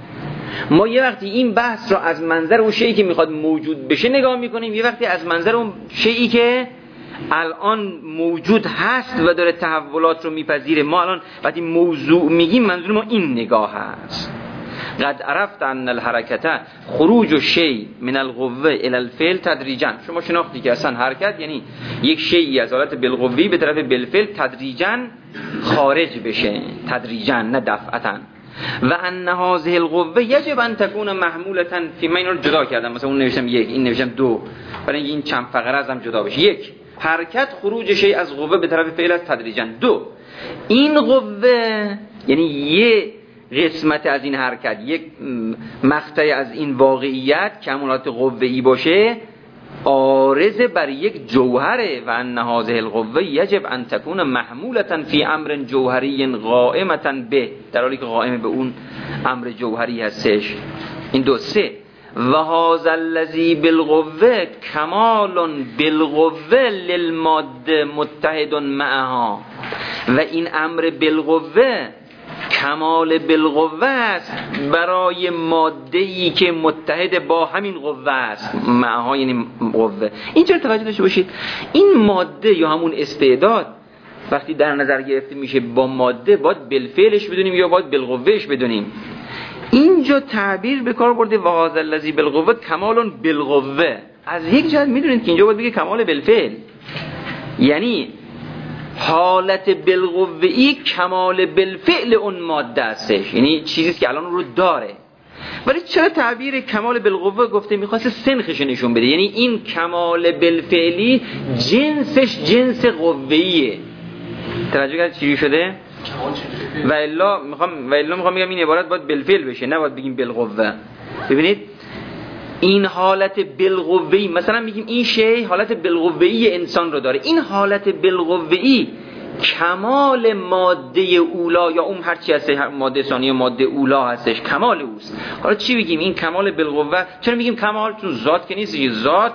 Speaker 2: ما یه وقتی این بحث رو از منظر اون شیئی که میخواد موجود بشه نگاه میکنیم، یه وقتی از منظر اون شیئی که الان موجود هست و داره تحولات رو میپذیره. ما الان وقتی موضوع میگیم منظور ما این نگاه هست. قد عرفت ان الحرکت خروج الشیء من القوه الى الفعل تدریجا. شما شناختی که اصلا حرکت یعنی یک شیئی از حالت بالقوه‌ای به طرف بالفعل تدریجا خارج بشه، تدریجا نه دفعتا. و ان هذه القوه یجب ان تكون محموله فی، من اینا رو جدا کردم، مثلا اون نوشتم یک، این نوشتم دو، برای اینکه این چند فقره ازم جدا بشه. یک، حرکت خروج شیء از قوه به طرف فعل است تدریجا. دو، این قوه یعنی یه قسمت از این حرکت، یک مقطع از این واقعیت که همونات قوه‌ای باشه، عارض بر یک جوهره. و ان هذه القوه یجب ان تكون محموله فی امر جوهری قائمه به، در حالی که قائم به اون امر جوهری هستش. این دو. سه، و هذا الذی بالقوه کمال بالقوه للماده متحد معها. و این امر بالقوه کمال بالقوه است برای ماده‌ای که متحد با همین قوه است. معها یعنی قوه. اینجا توجه داشته باشید، این ماده یا همون استعداد وقتی در نظر گرفته میشه با ماده، باید بالفعلش بدونیم یا باید بالقوهش بدونیم. اینجا تعبیر به کار برده و هذا الذی بالقوه کمال بالقوه. از یک جهت میدونید که اینجا باید بگه کمال بالفعل، یعنی حالت بالقوه‌ای کمال بالفعل اون ماده هستش، یعنی چیزی که الان رو داره. ولی چرا تعبیر کمال بالقوه گفته؟ میخواسته سنخش نشون بده، یعنی این کمال بالفعلی جنسش جنس قوه‌ایه. توجه کردید چی شده؟ و الا میخوام بگم این عبارت باید بالفعل بشه، نه باید بگیم بالقوه. ببینید این حالت بالقوه‌ای، مثلا میگیم این شی حالت بالقوه‌ای انسان رو داره. این حالت بالقوه‌ای کمال ماده اولا یا اون هر چی هست، ماده ثانیه ماده اولا هستش، کمال اوست. حالا چی بگیم این کمال بالقوه؟ چرا میگیم کمال؟ چون ذات که نیست، ذات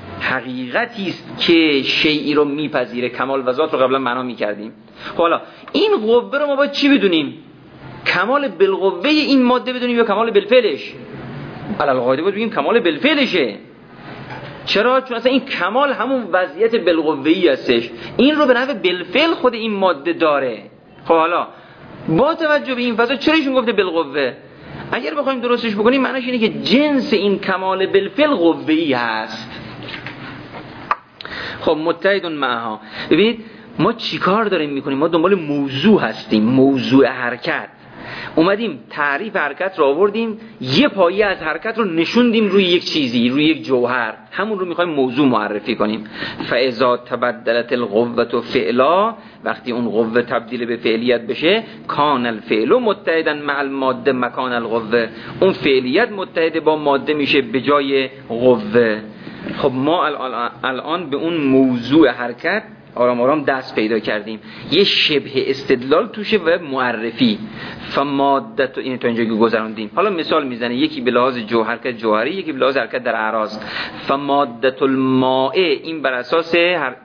Speaker 2: حقیقتی است که شیئی رو میپذیره. کمال و ذات رو قبلا معنا میکردیم. حالا این قوه رو ما باید چی بدونیم؟ کمال بالقوه این ماده بدونیم یا کمال بالفعلش؟ علل قاعده باید بگیم کمال بالفعلشه. چرا؟ چون اصلا این کمال همون وضعیت بالقوه‌ای هستش، این رو به نحو بالفعل خود این ماده داره. خب حالا با توجه به این فضا چرا ایشون گفته بالقوه؟ اگر بخوایم درستش بکنیم معنیش اینه که جنس این کمال بالفعل قوه‌ای هست. خب متحد معها. ببینید ما چیکار داریم میکنیم؟ ما دنبال موضوع هستیم، موضوع حرکت. اومدیم تعریف حرکت رو آوردیم، یه پایه از حرکت رو نشوندیم روی یک چیزی، روی یک جوهر، همون رو میخوایم موضوع معرفی کنیم. فاذا تبدلت القوة فعلا، وقتی اون قوه تبدیل به فعلیت بشه، کان الفعل متحدا مع الماده مکان القوه، اون فعلیت متحد با ماده میشه به جای قوه. خب ما الان به اون موضوع حرکت آرام آرام دست پیدا کردیم، یه شبه استدلال توشه و معرفی. فمادت، این تا اینجا که گذروندیم. حالا مثال میزنه، یکی به لحاظ حرکت جوهری، یکی به لحاظ حرکت در اعراض. فمادت الماء، این بر اساس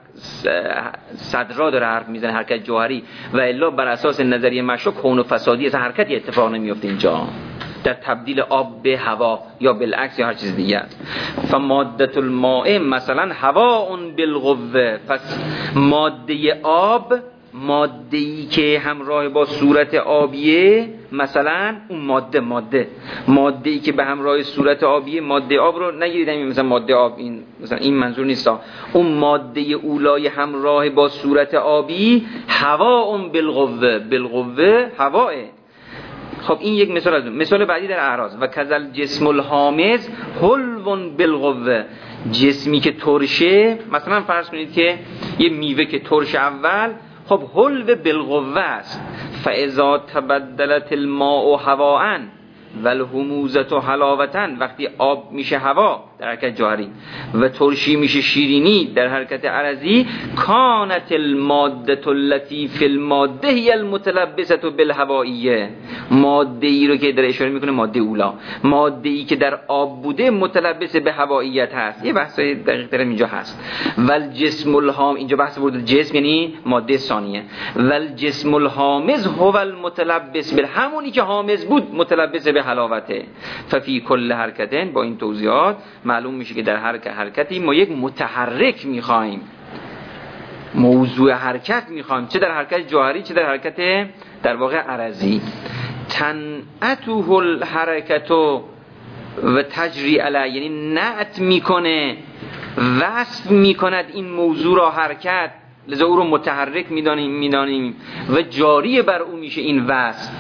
Speaker 2: صدرا داره حرف میزنه، حرکت جوهری، و الا بر اساس نظریه مشو کون و فسادی، اصلا حرکتی اتفاق نمیفته اینجا در تبدیل آب به هوا یا بالعکس یا هر چیز دیگه. فمادت الماء مثلا هواء بالقوه، پس ماده آب، ماده‌ای که همراه با صورت آبیه، مثلا اون ماده‌ای که به همراه صورت آبیه، ماده آب رو نگیریدم مثلا ماده آب، این مثلا این منظور نیست، اون ماده اولای همراه با صورت آبی هواء بالقوه هواء. خب این یک مثال از اون. مثال بعدی در اعراض، و کذل جسم الحامض حلو بالقوه، جسمی که ترشه، مثلا فرض کنید که یه میوه که ترش اول، خب حلو بالقوه است. فاذا تبدلت الماء هواء والهموزه حلاوه، وقتی آب میشه هوا در حرکت جاری و ترشی میشه شیرینی در حرکت عرضی، کانت الماده التي في الماده هي المتلبسه بالهوائیه، ماده ای رو که در اشاره میکنه ماده اولا، ماده ای که در آب بوده متلبس به هوائیت هست. یه بحث دقیق تر اینجا هست. والجسم الحام، اینجا بحث برده جسم یعنی ماده ثانیه. والجسم الحامض هو المتلبس به، همونی که حامض بود متلبس به حلاوته. ففي کل حرکتین، با این توضیحات معلوم میشه که در هر حرکتی ما یک متحرک میخوایم، موضوع حرکت میخوایم، چه در حرکت جوهری چه در حرکت در واقع عرضی. تنعته الحرکت و تجری علی، یعنی نعت میکنه، وصف میکند این موضوع را حرکت، لذا او رو متحرک میدانیم و جاری بر او میشه این وصف.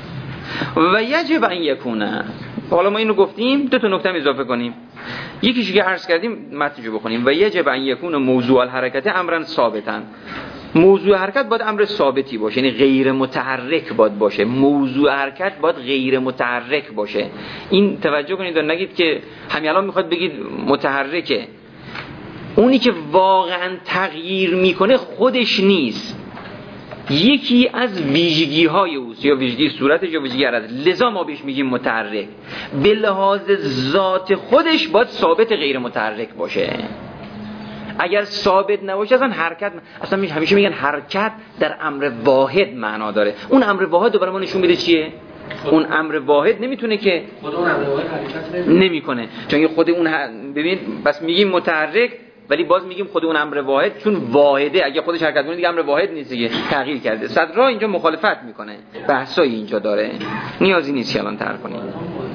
Speaker 2: و یجب ان یکونه، حالا ما اینو گفتیم، دو تا نکته اضافه کنیم، یکیش که عرض کردیم متنشو بخونیم. و یجب ان یکون موضوع الحرکت امرا ثابتا، موضوع حرکت باید امر ثابتی باشه، یعنی غیر متحرک باشه، موضوع حرکت باید غیر متحرک باشه. این توجه کنید و نگید که همین الان میخواد بگید متحرکه، اونی که واقعا تغییر میکنه خودش نیست، یکی از ویژگی های اوست، یا ویژگی صورتش یا ویژگی عرض، لذا ما بهش میگیم متحرک. به لحاظ ذات خودش باید ثابت غیر متحرک باشه. اگر ثابت نباشه اصلا حرکت، اصلا همیشه میگن حرکت در امر واحد معنا داره. اون امر واحد رو برای ما نشون میده چیه؟ اون امر واحد نمیتونه که
Speaker 1: خود اون امر واحد حرکت
Speaker 2: نمیکنه، چون خود اون ببین بس میگیم متحرک، ولی باز میگیم خود اون امر واحد چون واحده، اگه خودش حرکت کنه دیگه امر واحد نیست دیگه، تغییر کرده. صدرا اینجا مخالفت میکنه، بحثای اینجا داره، نیازی نیست که الان طرح کنیم.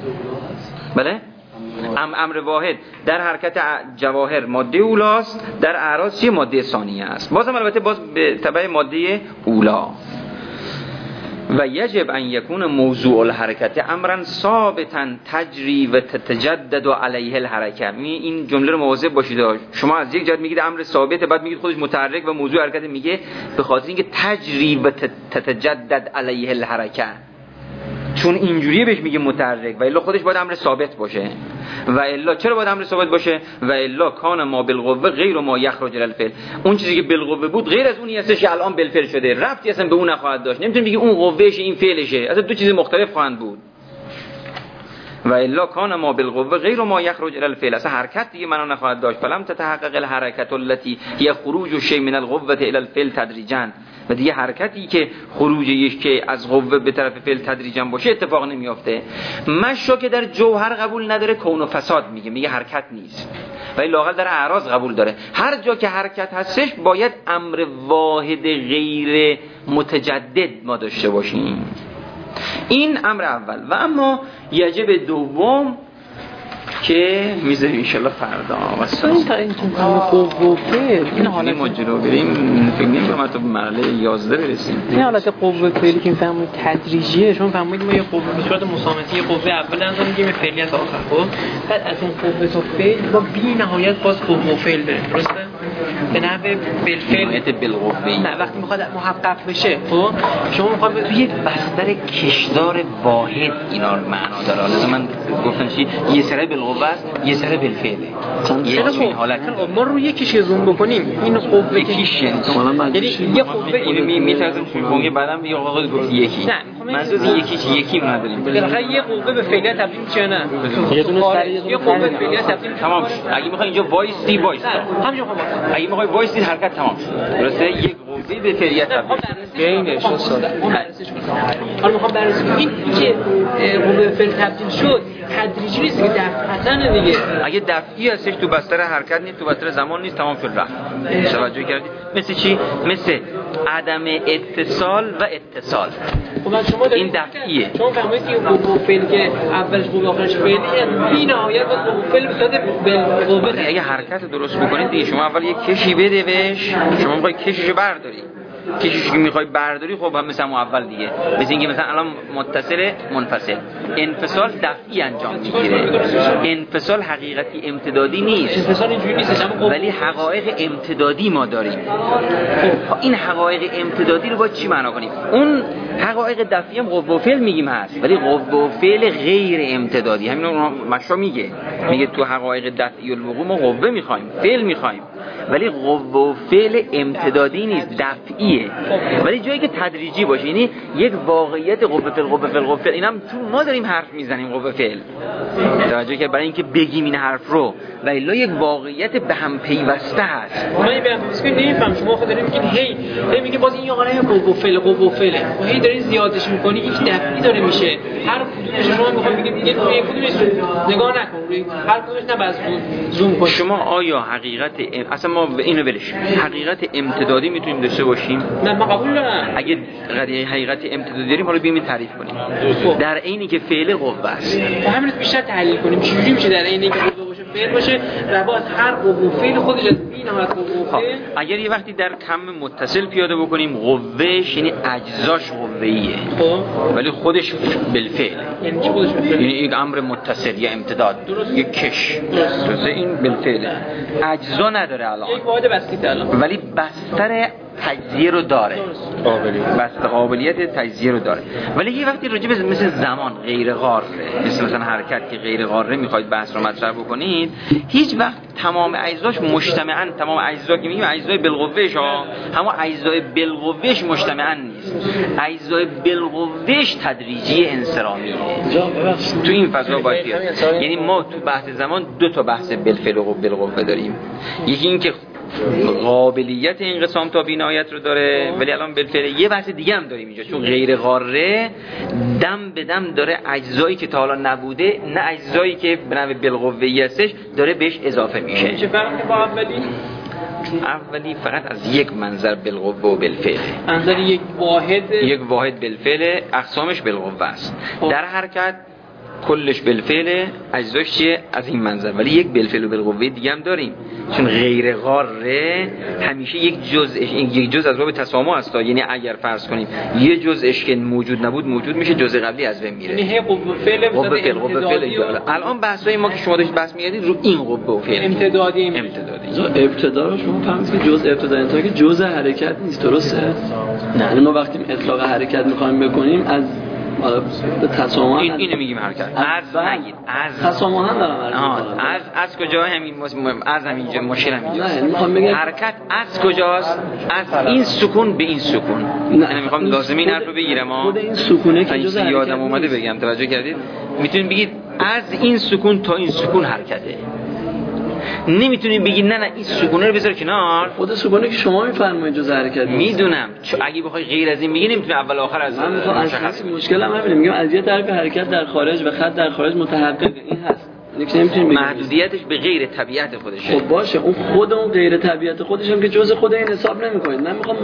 Speaker 2: بله امر واحد در حرکت جواهر ماده اولاست، در اعراض چیه؟ ماده ثانیه است، بازم البته باز به تبع ماده اولا. و یجب ان یکون موضوع الحرکت امرا ثابتا تجری و تتجدد علیه الحرکه. این جمله رو مواظب باشید، شما از یک جهت میگید امر ثابته، بعد میگید خودش متحرک و موضوع حرکت، میگه به خاطر اینکه تجری و تتجدد علیه الحرکه، چون اینجوریه بهش میگه متحرک، و الا خودش باید امر ثابت باشه. و الا چرا باید امر ثابت باشه؟ و الا کان ما بالقوه غیر ما یخرج الفعل، اون چیزی که بالقوه بود غیر از اونی هستش که الان بالفعل شده، ربطی اصلا به اون نخواهد داشت. نمیتونی بگی اون قوهش این فعلشه، اصلا دو چیز مختلف خواهند بود. و الا کان ما بالقوه غیر ما یخرج الفعل، اصلا حرکت دیگه معنا نخواهد داشت. فلم تتحقق الحرکت التي هي خروج شيء من القوه الى الفعل تدریجا، و دیگه حرکتی که خروج یک از قوه به طرف فعل تدریجا باشه اتفاق نمیافته. مشو که در جوهر قبول نداره، کون و فساد میگه حرکت نیست. ولی لااقل در اعراض قبول داره. هر جا که حرکت هستش باید امر واحد غیر متجدد ما داشته باشیم. این امر اول. و اما یجب دوم که میذاریم انشالله فردا
Speaker 4: این تا این قوه فعل این حالت
Speaker 2: ما جلو بریم فکر نمی‌کنم تا مرحله 11 برسیم.
Speaker 4: این حالت قوه فعلی که میفهمید تدریجیه. شما فهمید ما یه قوه به صورت مسامتی یه قوه اول انجام میدیم یه فعلیت آخر. خب بعد از اون قوه تا فعل با بی نهایت باز قوه فعل داره. درسته؟ به نحو بالفعل
Speaker 2: بالقوه.
Speaker 4: نه وقتی میخواد محقق بشه خب شما میخواد
Speaker 2: توی بستر کشدار واحد اینا رو معنا داره. حالا من گفتم چی یه سره بالقوه است یه سره بالفعله.
Speaker 4: این حالت ما رو یکیش زوم بکنیم این قوه
Speaker 2: یکیش یعنی
Speaker 4: یه قوه
Speaker 2: اینو میتونم فیلمونگی بعدم یه قوه گفت یکی نه منظور یکی نداریم.
Speaker 4: بالاخره یه قوه به فعلیت تبدیل میشه نه یه دونه سر یه قوه به فعلیت تبدیل
Speaker 2: تمام. اگه میخوای اینجا وایسی
Speaker 4: همینجا خب
Speaker 2: اگه میخوای وایسی حرکت تمام شد. درسته یک قوه به فعلیت
Speaker 4: بینش حالا میخوام بررسی کنم این که قوه به فعل تبدیل شد تدریجی نیست که دفعتاً دیگه.
Speaker 2: اگه دفعی هستش تو بستر حرکت نیست تو بستر زمان نیست تمام شد رفت. توجه کردید؟ مثل چی؟ مثل عدم اتصال و اتصال.
Speaker 4: خب
Speaker 2: این دفعیه.
Speaker 4: شما فهمید که قوه فعل که اولش قوه آخرش فعلیه بی نهایت با قوه فعل به صورت بالقوه.
Speaker 2: اگه حرکت درست بکنید دیگه شما اول یک کشی بده بهش شما میخوای کشیشو برداری. کشیشی که میخوای برداری خب هم مثل اول دیگه مثل اینکه مثلا الان متصل منفصل انفصال دفعی انجام میگیره. انفصال حقیقتی امتدادی نیست.
Speaker 4: انفصال اینجوری نیست
Speaker 2: ولی حقایق امتدادی ما داریم. این حقایق امتدادی رو با چی معنا کنیم؟ اون حقایق دفعی هم قوه و فعل میگیم هست ولی قوه و فعل غیر امتدادی. همین رو مشا میگه تو حقایق دفعی الوقوع ما قوه میخوایم فعل میخوایم ولی قوه و فعل امتدادی نیست دفعیه. ولی جایی که تدریجی باشه یعنی یک واقعیت قوه فعل اینم تو ما داریم حرف میزنیم قوه فعل. توجه که برای اینکه بگیم این حرف رو و الا یک واقعیت به هم پیوسته هست.
Speaker 4: من به هم نمیفهم شما خود دارید میگین هی میگه باز این یه عالمه قوه فعله و هی دارین زیادش میکنی یک دفعی داره میشه. هر کدومش شما میخوام بگید یک کدومش نگاه نکن روی هر کدومش نه باز زوم کن.
Speaker 2: شما آیا حقیقت اصلا ما اینو ولش حقیقت امتدادی میتونیم داشته باشیم؟
Speaker 4: نه من قبول دارم.
Speaker 2: اگه حقیقت امتدادی داریم حالا بیایم تعریف کنیم. در عینی که فعل قوه است
Speaker 4: همین بیشتر تحلیل کنیم چجوری میشه در عینی که قوه باشه فعل باشه روات هر قوه فعل خودش از بی نهایت قوه فعل.
Speaker 2: اگر یه وقتی در کم متصل پیاده بکنیم قوهش یعنی اجزاش قوه‌ایه خب ولی خودش بالفعل.
Speaker 4: یعنی چی خودش بالفعل؟
Speaker 2: یعنی یک امر متصل یا امتداد یک کش درسته این بالفعل اجزا نداره الان
Speaker 4: یک واحد بسیط الان
Speaker 2: ولی بستر تجزیه رو داره. قابلیت تجزیه رو داره ولی یه وقتی راجع به مثل زمان غیر قاره مثلا حرکت که غیر قاره میخواید بحث رو مطرح بکنید هیچ وقت تمام اجزاش مجتمعاً تمام اجزا که میگیم اجزای بالقوهش همون اجزای بالقوهش مجتمعاً نیست. اجزای بالقوهش تدریجی انصرامیه. تو این فضا باید یعنی ما تو بحث زمان دو تا بحث بالفعل و بالقوه داریم. یکی این که قابلیت انقسام تا بینهایت رو داره ولی الان بالفعل یه بحث دیگه هم داریم اینجا چون غیر قاره دم به دم داره اجزایی که تا حالا نبوده نه اجزایی که به نوع بالقوه‌ای هستش داره بهش اضافه میشه.
Speaker 4: چه فرقی با
Speaker 2: اولی فقط از یک منظر بالقوه و بالفعل
Speaker 4: منظر یک واحد
Speaker 2: بالفعل اقسامش بالقوه است. در حرکت کلش بالفعل اجزاش چیه از این منظر ولی یک بالفعل و بالقوه دیگه هم داریم چون غیر قاره همیشه یک جزء از باب تسامح است. یعنی اگر فرض کنیم یه جزءش که موجود نبود موجود میشه جزء قبلی از بین میره.
Speaker 4: یعنی قوه فعل
Speaker 2: الان بحثای ما که شما داشتید بحث می‌کردید رو این قوه و فعل
Speaker 4: امتدادی
Speaker 5: ابتدا رو شما فهمید که جزء ابتدایی تا که جزء حرکت نیست درسته؟ نه ما وقتی اطلاق حرکت می‌خوایم بکنیم از تسامح
Speaker 2: اینو میگیم حرکت از نگید از
Speaker 5: تسامح هم دارم
Speaker 2: از کجا همین از همینجا مشکل همینجاست.
Speaker 5: میخوام بگم
Speaker 2: حرکت از کجاست از این سکون به این سکون. من میخوام لازمه این حرف رو بگیرم
Speaker 5: خود این سکونه که جزء حرکت
Speaker 2: یادم اومده بگم توجه کردید میتونید بگید از این سکون تا این سکون حرکته. نمیتونید بگید نه این سکونه رو بذار کنار.
Speaker 5: خود سکونه که شما میفرمایید جزء حرکت
Speaker 2: میدونم اگه بخوای غیر از این بگی نمیتونی اول آخر از
Speaker 5: مشخص مشکل هم همینه. میگم از یه طرف حرکت در خارج و خط در خارج متحقق این هست یکی نمیتونیم بگیم
Speaker 2: محدودیتش به غیر طبیعت خودشه.
Speaker 5: خب باشه، اون خود اون غیر طبیعت خودش هم که جزء خود این حساب نمی‌کنید. من میخوام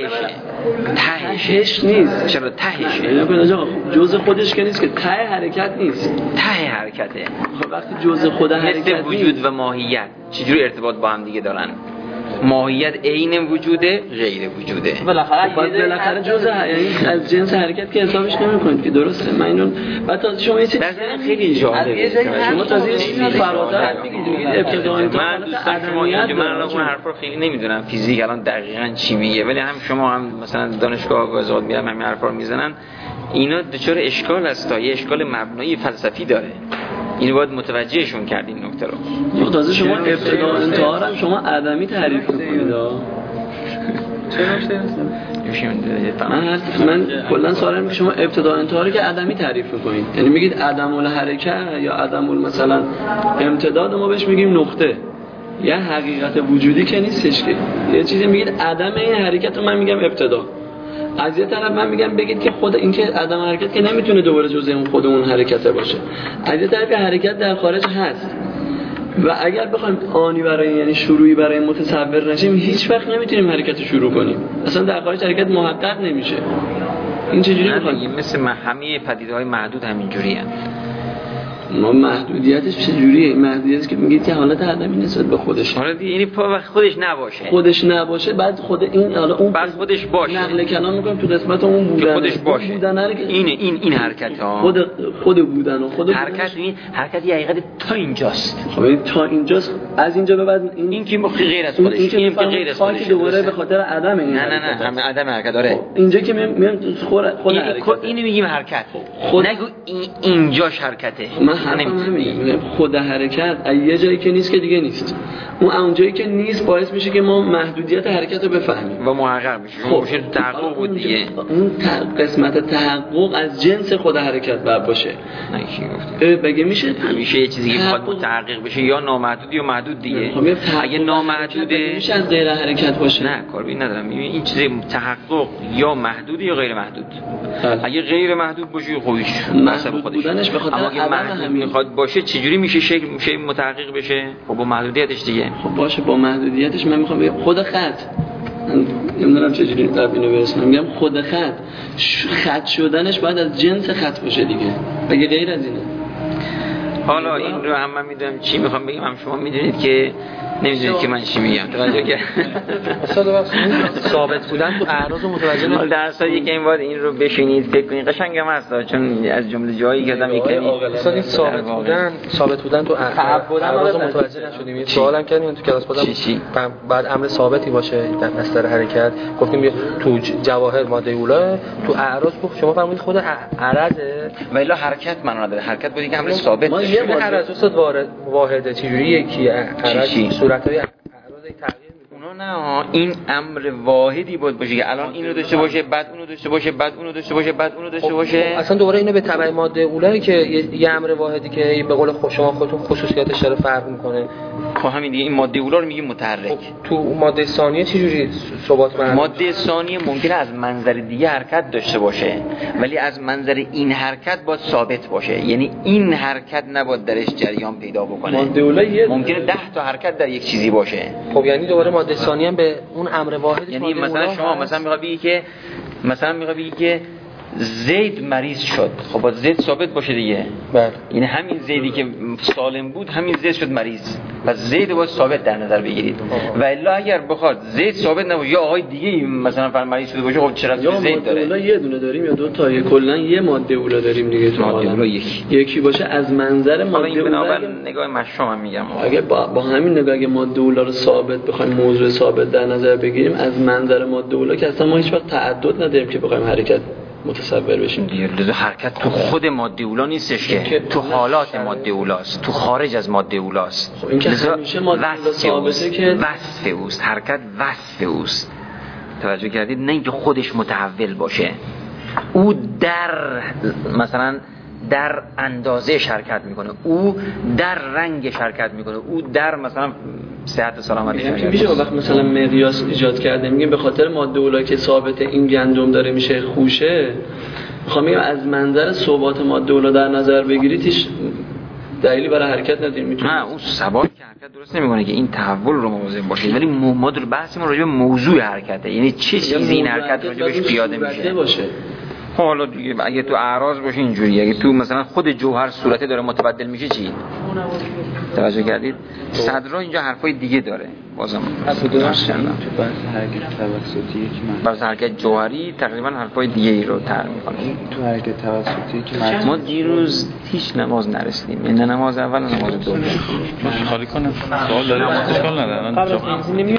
Speaker 5: تهش نیست.
Speaker 2: چرا تهشه؟
Speaker 5: جزء خودش که نیست، که ته حرکت نیست.
Speaker 2: ته حرکته.
Speaker 5: خب وقتی جزء خود حرکت
Speaker 2: مثل وجود و ماهیت چجوری ارتباط با هم دیگه دارن؟ ماهیت عین وجوده، غیر وجوده.
Speaker 5: بالاخره جزء یعنی از جنس حرکت که حسابش نمی‌کنید که درسته. من اینو بعد تا شما یه چیز
Speaker 2: خیلی جالبه.
Speaker 5: شما تازه فراتر میگید ابتداء
Speaker 2: من اون حرفا رو خیلی نمیدونم فیزیک الان دقیقاً چی میگه، ولی هم شما هم مثلا دانشگاه وزارت میرن همین حرفا رو میزنن. اینا دچار اشکال است، تا یه اشکال مبنایی فلسفی داره. اینو باید متوجهشون کرد این نکته رو.
Speaker 5: تازه شما ابتدا انتها هم شما عدمی تعریف می‌کنید. من کلا سوالم که شما ابتدا انتها رو که عدمی تعریف می‌کنید. یعنی میگید عدم الحرکه یا عدم مثلا امتداد، ما بهش میگیم نقطه. یه حقیقت وجودی که نیستش که. یه چیزی میگید عدم این حرکت رو من میگم ابتدا. از یه طرف من میگم بگید که خود این که عدم حرکت که نمیتونه دوباره جزء اون خود اون حرکته باشه. از یه طرف حرکت در خارج هست و اگر بخوایم آنی برای یعنی شروعی برای متصور نشیم هیچ وقت نمیتونیم حرکت رو شروع کنیم. اصلا در خارج حرکت محقق نمیشه. این چجوری میخوایم؟
Speaker 2: مثل همه پدیده‌های محدود همینجوریه.
Speaker 5: ما محدودیتش چجوریه؟ محدودیتی که میگید که حالت عدمی نسبت به خودش.
Speaker 2: حالا یعنی خودش نباشه بعد خود این حالا اون بعد خودش باشه.
Speaker 5: نقل کلام میکنیم تو قسمت اون بودن
Speaker 2: خودش باشه. این حرکت ها.
Speaker 5: خود بودن و خود
Speaker 2: حرکت حرکت یه حقیقت تا اینجاست.
Speaker 5: خب تا اینجاست، از اینجا به بعد
Speaker 2: این که غیر از خودش، این که غیر از خودش
Speaker 5: دوباره به خاطر عدم این.
Speaker 2: نه همه عدم حرکت داره.
Speaker 5: اینجا که میام خود حرکت.
Speaker 2: اینو میگیم حرکت. نگو اینجاش حرکته.
Speaker 5: خود حرکت یه جایی که نیست که دیگه نیست. اون جایی که نیست باعث میشه که ما محدودیت حرکت رو بفهمیم
Speaker 2: و محقق میشه. خب میشه تحقق بود دیگه.
Speaker 5: اون قسمت تحقق از جنس خود حرکت باید باشه.
Speaker 2: نه چی گفتی؟
Speaker 5: بگه میشه
Speaker 2: همیشه یه چیزی که بخواد متحقق بشه یا نامحدود یا محدود دیگه. اگه نامحدوده
Speaker 5: میشه از غیر حرکت باشه.
Speaker 2: نه کاری ندارم. این چیز تحقق یا محدود یا غیر محدود. اگه غیر محدود باشه خودش
Speaker 5: محدود بودنش به خاطر
Speaker 2: اما اگه محدود میخواد باشه چجوری میشه شکل متحقق بشه؟ خب با محدودیتش دیگه.
Speaker 5: خب باشه با محدودیتش من میخوام بگم خود خط، نمیدونم چجوری قبل اینو برسونم، میگم خود خط شدنش باید از جنس خط باشه دیگه، اگه غیر از اینه.
Speaker 2: حالا این رو هم من میدونم چی میخوام بگم، هم شما میدونید که نمیدونید که من چی میگم. توجه کرد
Speaker 4: ثابت بودن تو اعراض متوجه نمیشید.
Speaker 2: در اصل یک این باید این رو بشینید فکر کنید، قشنگم هست چون از جمله جایی که آدم یکی
Speaker 4: اصلا این ثابت بودن تو اعراض متوجه نشدیم. سوالم کردیم تو کلاس بودم بعد امر ثابتی باشه در بستر حرکت، گفتیم تو جواهر ماده اولا، تو اعراض شما فرمودید خود عرضه
Speaker 2: ولی حرکت معنا نداره. حرکت بود که امر ثابت
Speaker 4: ما یه عرض استاد واحده چجوری یکی عرض صورت‌های اعراض تغییر
Speaker 2: میکنه. نه این امر واحدی بود باشه که الان اینو داشته باشه بعد اونو داشته باشه بعد اونو داشته باشه بعد اونو داشته باشه.
Speaker 4: اصلا دوباره اینو به تبع ماده اولایی که یه امر واحدی که به قول شما خودتون خصوصیاتش داره فرق میکنه.
Speaker 2: خب همین دیگه این ماده اولا رو میگیم متحرک.
Speaker 4: تو ماده ثانیه چجوری ثبات معنا؟
Speaker 2: ماده ثانیه ممکنه از منظر دیگه حرکت داشته باشه ولی از منظر این حرکت باید ثابت باشه، یعنی این حرکت نباید درش جریان پیدا بکنه.
Speaker 5: ماده اولا
Speaker 2: ممکنه 10 تا حرکت در یک چیزی باشه.
Speaker 4: خب یعنی دوباره ماده ثانیه هم به اون امر واحدش،
Speaker 2: یعنی مثلا شما مثلا میخوای بگی که زید مریض شد، خب باید زید ثابت باشه دیگه.
Speaker 4: بله.
Speaker 2: یعنی همین زیدی که سالم بود همین زید شد مریض، پس زید باید ثابت در نظر بگیرید. و الا اگر بخواد زید ثابت نباشه یا آقای دیگه مثلا فرض مریض شده باشه، خب چرا زید داره؟
Speaker 5: یا یه دونه داریم یا دو تا، کلا یه ماده اولا داریم دیگه. تو
Speaker 2: ماده اولا
Speaker 5: یکی باشه از منظر ماده اولا.
Speaker 2: نگاه مشروع میگم
Speaker 5: اگه با همین نگاه اگه ماده اولا رو ثابت بخوایم موضوع ثابت در نظر بگیریم از منظر ماده اولا که اصلا ما هیچ وقت تعدد نداریم که بخوایم حرکت متصور بشیم.
Speaker 2: دیگه حرکت تو خود ماده اولا نیستش که تو حالات ماده اولاست، تو خارج از ماده اولاست.
Speaker 5: خب این که همیشه ماده اولا ثابته که
Speaker 2: وصف اوست، حرکت وصف اوست. توجه کردید؟ نه اینکه خودش متحول باشه. او در مثلا در اندازه حرکت میکنه، او در رنگ حرکت میکنه، او در مثلا صحت سلامتی حرکت میکنه.
Speaker 5: میشه وقت مثلا مقیاس ایجاد کرده میگیم به خاطر ماده اولا که ثابت این گندم داره میشه خوشه، میخوام بگم از منظر ثبات ماده اولا در نظر بگیرید دلیلی برای حرکت نداریم. میتونیم
Speaker 2: نه اون ثبات که حرکت درست نمیکنه که این تحول رو مواظب باشید، ولی ما در بحثمون راجع به موضوع حرکته، یعنی چه چیزی این حرکت راجع بهش پیاده میشه. حالا دیگه اگه تو اعراض باشه اینجوری، اگه تو مثلا خود جوهر صورته داره متبدل میشه چی؟ توجه کردید؟ صدرا اینجا حرفای دیگه داره بازم. بس حرکت جوهری تقریبا حرفای دیگه ای رو طرح میکنه.
Speaker 1: تو حرکت توسطی که
Speaker 2: ما دیروز هیچ نماز نرسیدیم، این نماز اول نماز دوم.
Speaker 6: خالی کنم سوال داره اشکال نداره.